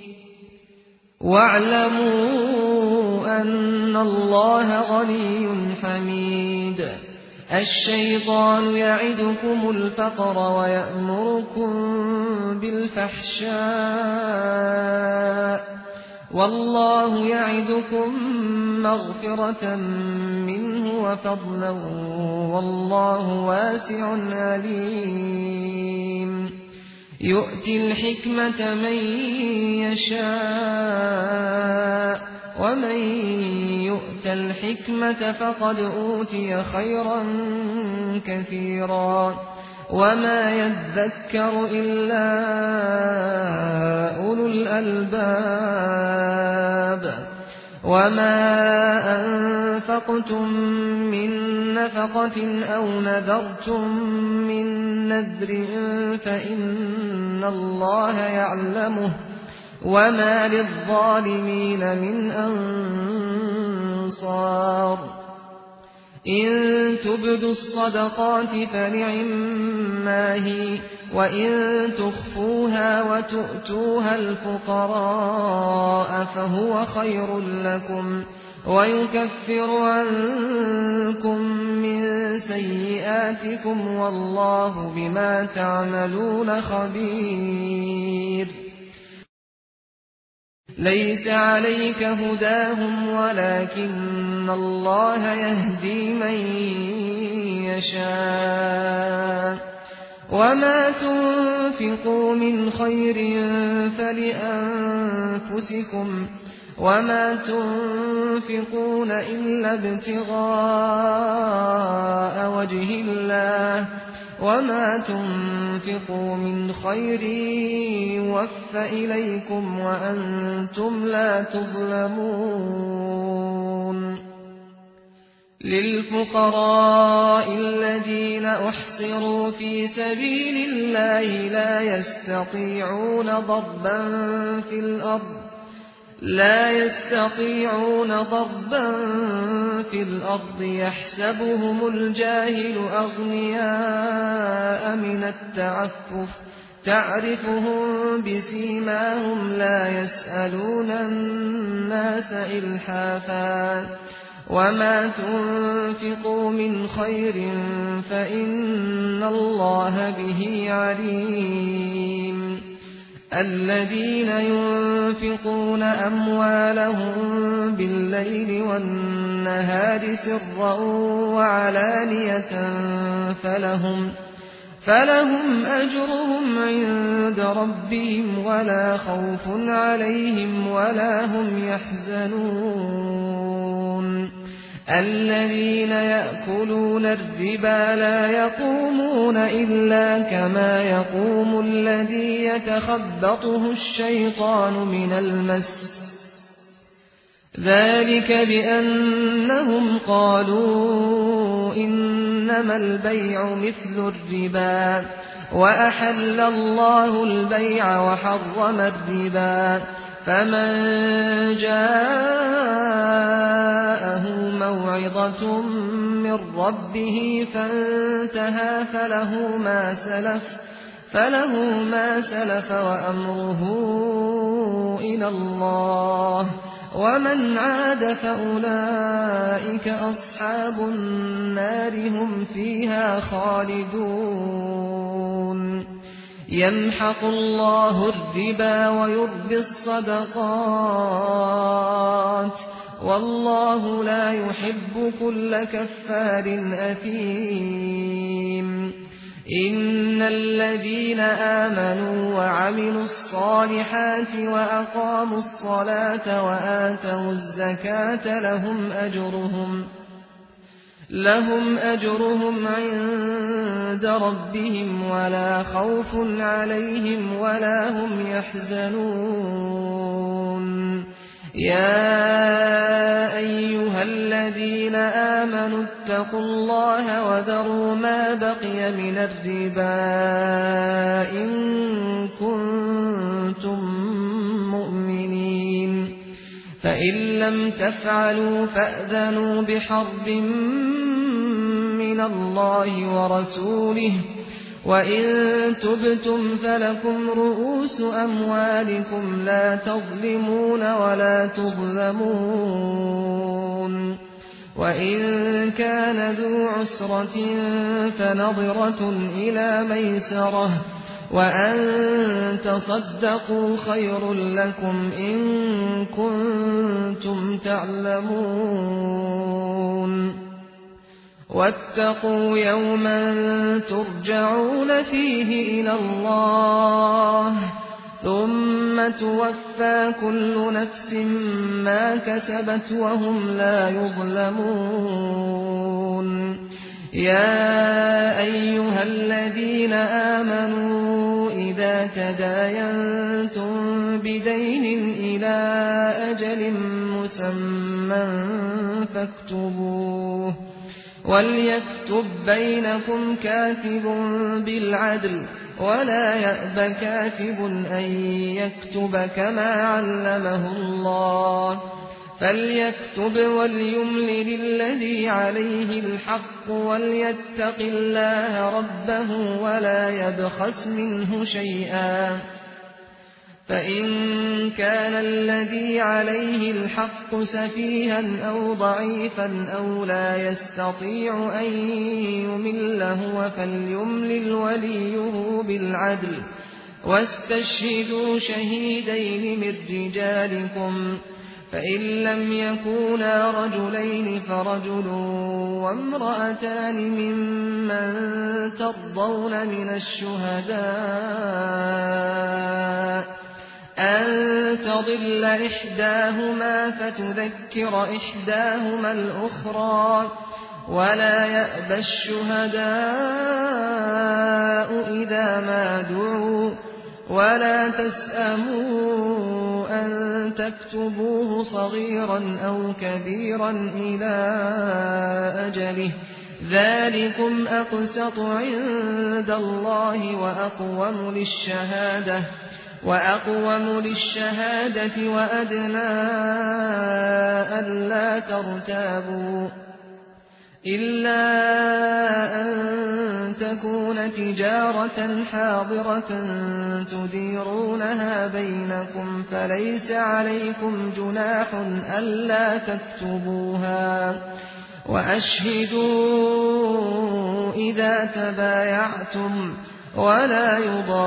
A: واعلموا أن الله غني حميد الشيطان يعدكم الفقر ويأمركم بالفحشاء والله يعدكم مغفرة منه وفضلا والله واسع عليم يؤتي الحكمة من يشاء ومن يؤت الحكمة فقد أوتي خيرا كثيرا وما يذكر إلا أولو الألباب وما أنفقتم من نفقة أو نذرتم من نذر فإن الله يعلمه وما للظالمين من أنصار إن تبدوا الصدقات فنعما هي وإن تخفوها وتؤتوها الفقراء فهو خير لكم ويكفر عنكم من سيئاتكم والله بما تعملون خبير. ليس عليك هداهم ولكن الله يهدي من يشاء وما تنفقوا من خير فلأنفسكم وما تنفقون إلا ابتغاء وجه الله وما تنفقوا من خير يوفى إليكم وأنتم لا تظلمون. للفقراء الذين أحصروا في سبيل الله لا يستطيعون ضربا في الأرض يحسبهم الجاهل أغنياء من التعفف تعرفهم بسيماهم لا يسألون الناس إلحافا وما تنفقوا من خير فإن الله به عليم. الذين ينفقون أموالهم بالليل والنهار سرا وعلانية فلهم أجرهم عند ربهم ولا خوف عليهم ولا هم يحزنون. الذين يأكلون الربا لا يقومون إلا كما يقوم الذي يتخبطه الشيطان من المس ذلك بأنهم قالوا إنما البيع مثل الربا وأحل الله البيع وحرم الربا فمن جاءه موعظة من ربه فانتهى فله ما سلف وأمره إلى الله ومن عاد فأولئك أصحاب النار هم فيها خالدون. يمحق الله الربا ويربي الصدقات والله لا يحب كل كفار أثيم. إن الذين آمنوا وعملوا الصالحات وأقاموا الصلاة وآتوا الزكاة لهم أجرهم عند ربهم ولا خوف عليهم ولا هم يحزنون. يا أيها الذين آمنوا اتقوا الله وذروا ما بقي من الربا إن كنتم مؤمنين فإن لم تفعلوا فأذنوا بحرب من الله ورسوله وإن تبتم فلكم رؤوس أموالكم لا تظلمون ولا تظلمون. وإن كان ذو عسرة فنظرة إلى ميسرة وأن تصدقوا خير لكم إن كنتم تعلمون. واتقوا يوما ترجعون فيه إلى الله ثم توفى كل نفس ما كسبت وهم لا يظلمون. يا أيها الذين آمنوا إذا تداينتم بدين إلى أجل مسمى فاكتبوه وليكتب بينكم كاتب بالعدل ولا يأب كاتب أن يكتب كما علمه الله فليكتب وليملل الذي عليه الحق وليتق الله ربه ولا يبخس منه شيئا فإن كان الذي عليه الحق سفيها أو ضعيفا أو لا يستطيع أن يمل هو فليملل وليه بالعدل واستشهدوا شهيدين من رجالكم فإن لم يكونا رجلين فرجل وامرأتان ممن ترضون من الشهداء أن تضل إحداهما فتذكر إحداهما الأخرى ولا يأبى الشهداء إذا ما دعوا ولا تسأموا أن تكتبوه صغيرا أو كبيرا إلى أجله ذلكم أقسط عند الله وأقوم للشهادة وأدنى ألا ترتابوا إلا أن تكون تجارة حاضرة تديرونها بينكم فليس عليكم جناح ألا تكتبوها وأشهدوا إذا تبايعتم ولا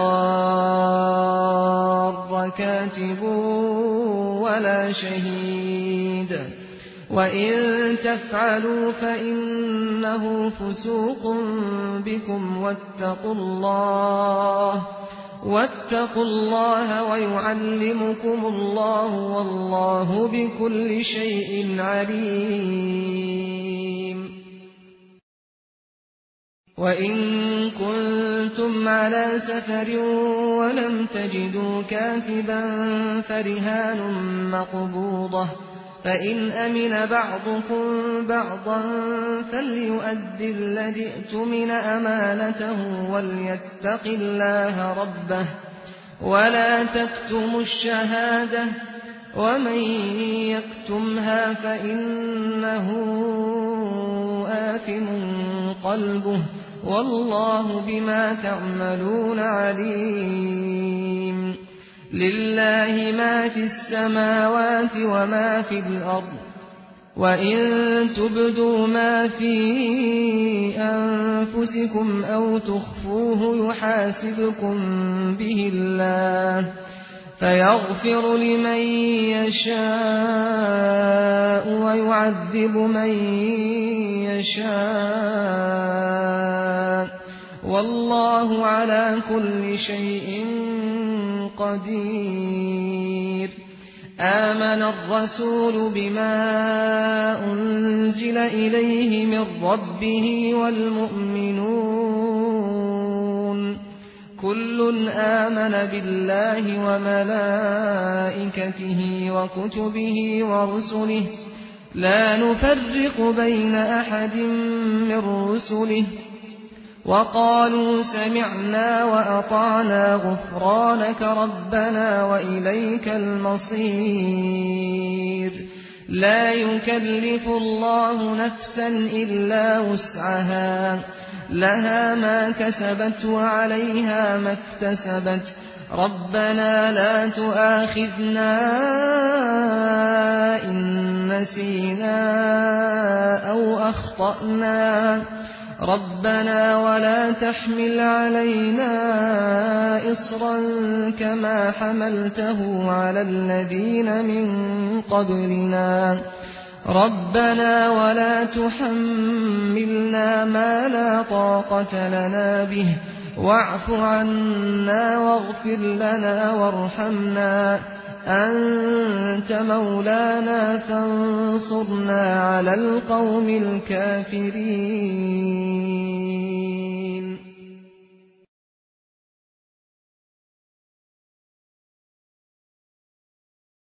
A: يضار كاتب ولا شهيد وإن تفعلوا فإنه فسوق بكم واتقوا الله ويعلمكم الله والله بكل شيء عليم وإن كنتم على سفر ولم تجدوا كاتبا فرهان مقبوضة فإن أمن بعضكم بعضا فليؤدي الذي اؤتمن أمانته وليتق الله ربه ولا تكتموا الشهادة ومن يكتمها فإنه آثم قلبه والله بما تعملون عليم لله ما في السماوات وما في الأرض وإن تبدوا ما في أنفسكم أو تخفوه يحاسبكم به الله فيغفر لمن يشاء ويعذب من يشاء والله على كل شيء قدير آمن الرسول بما أنزل إليه من ربه والمؤمنون كل آمن بالله وملائكته وكتبه ورسله لا نفرق بين أحد من رسله وقالوا سمعنا وأطعنا غفرانك ربنا وإليك المصير لا يكلف الله نفسا إلا وسعها لها ما كسبت وعليها ما اكتسبت ربنا لا تؤاخذنا إن نسينا أو أخطأنا ربنا ولا تحمل علينا إصرا كما حملته على الذين من قبلنا ربنا ولا تحملنا ما لا طاقة لنا به واعف عنا واغفر لنا وارحمنا أنت مولانا فانصرنا على القوم الكافرين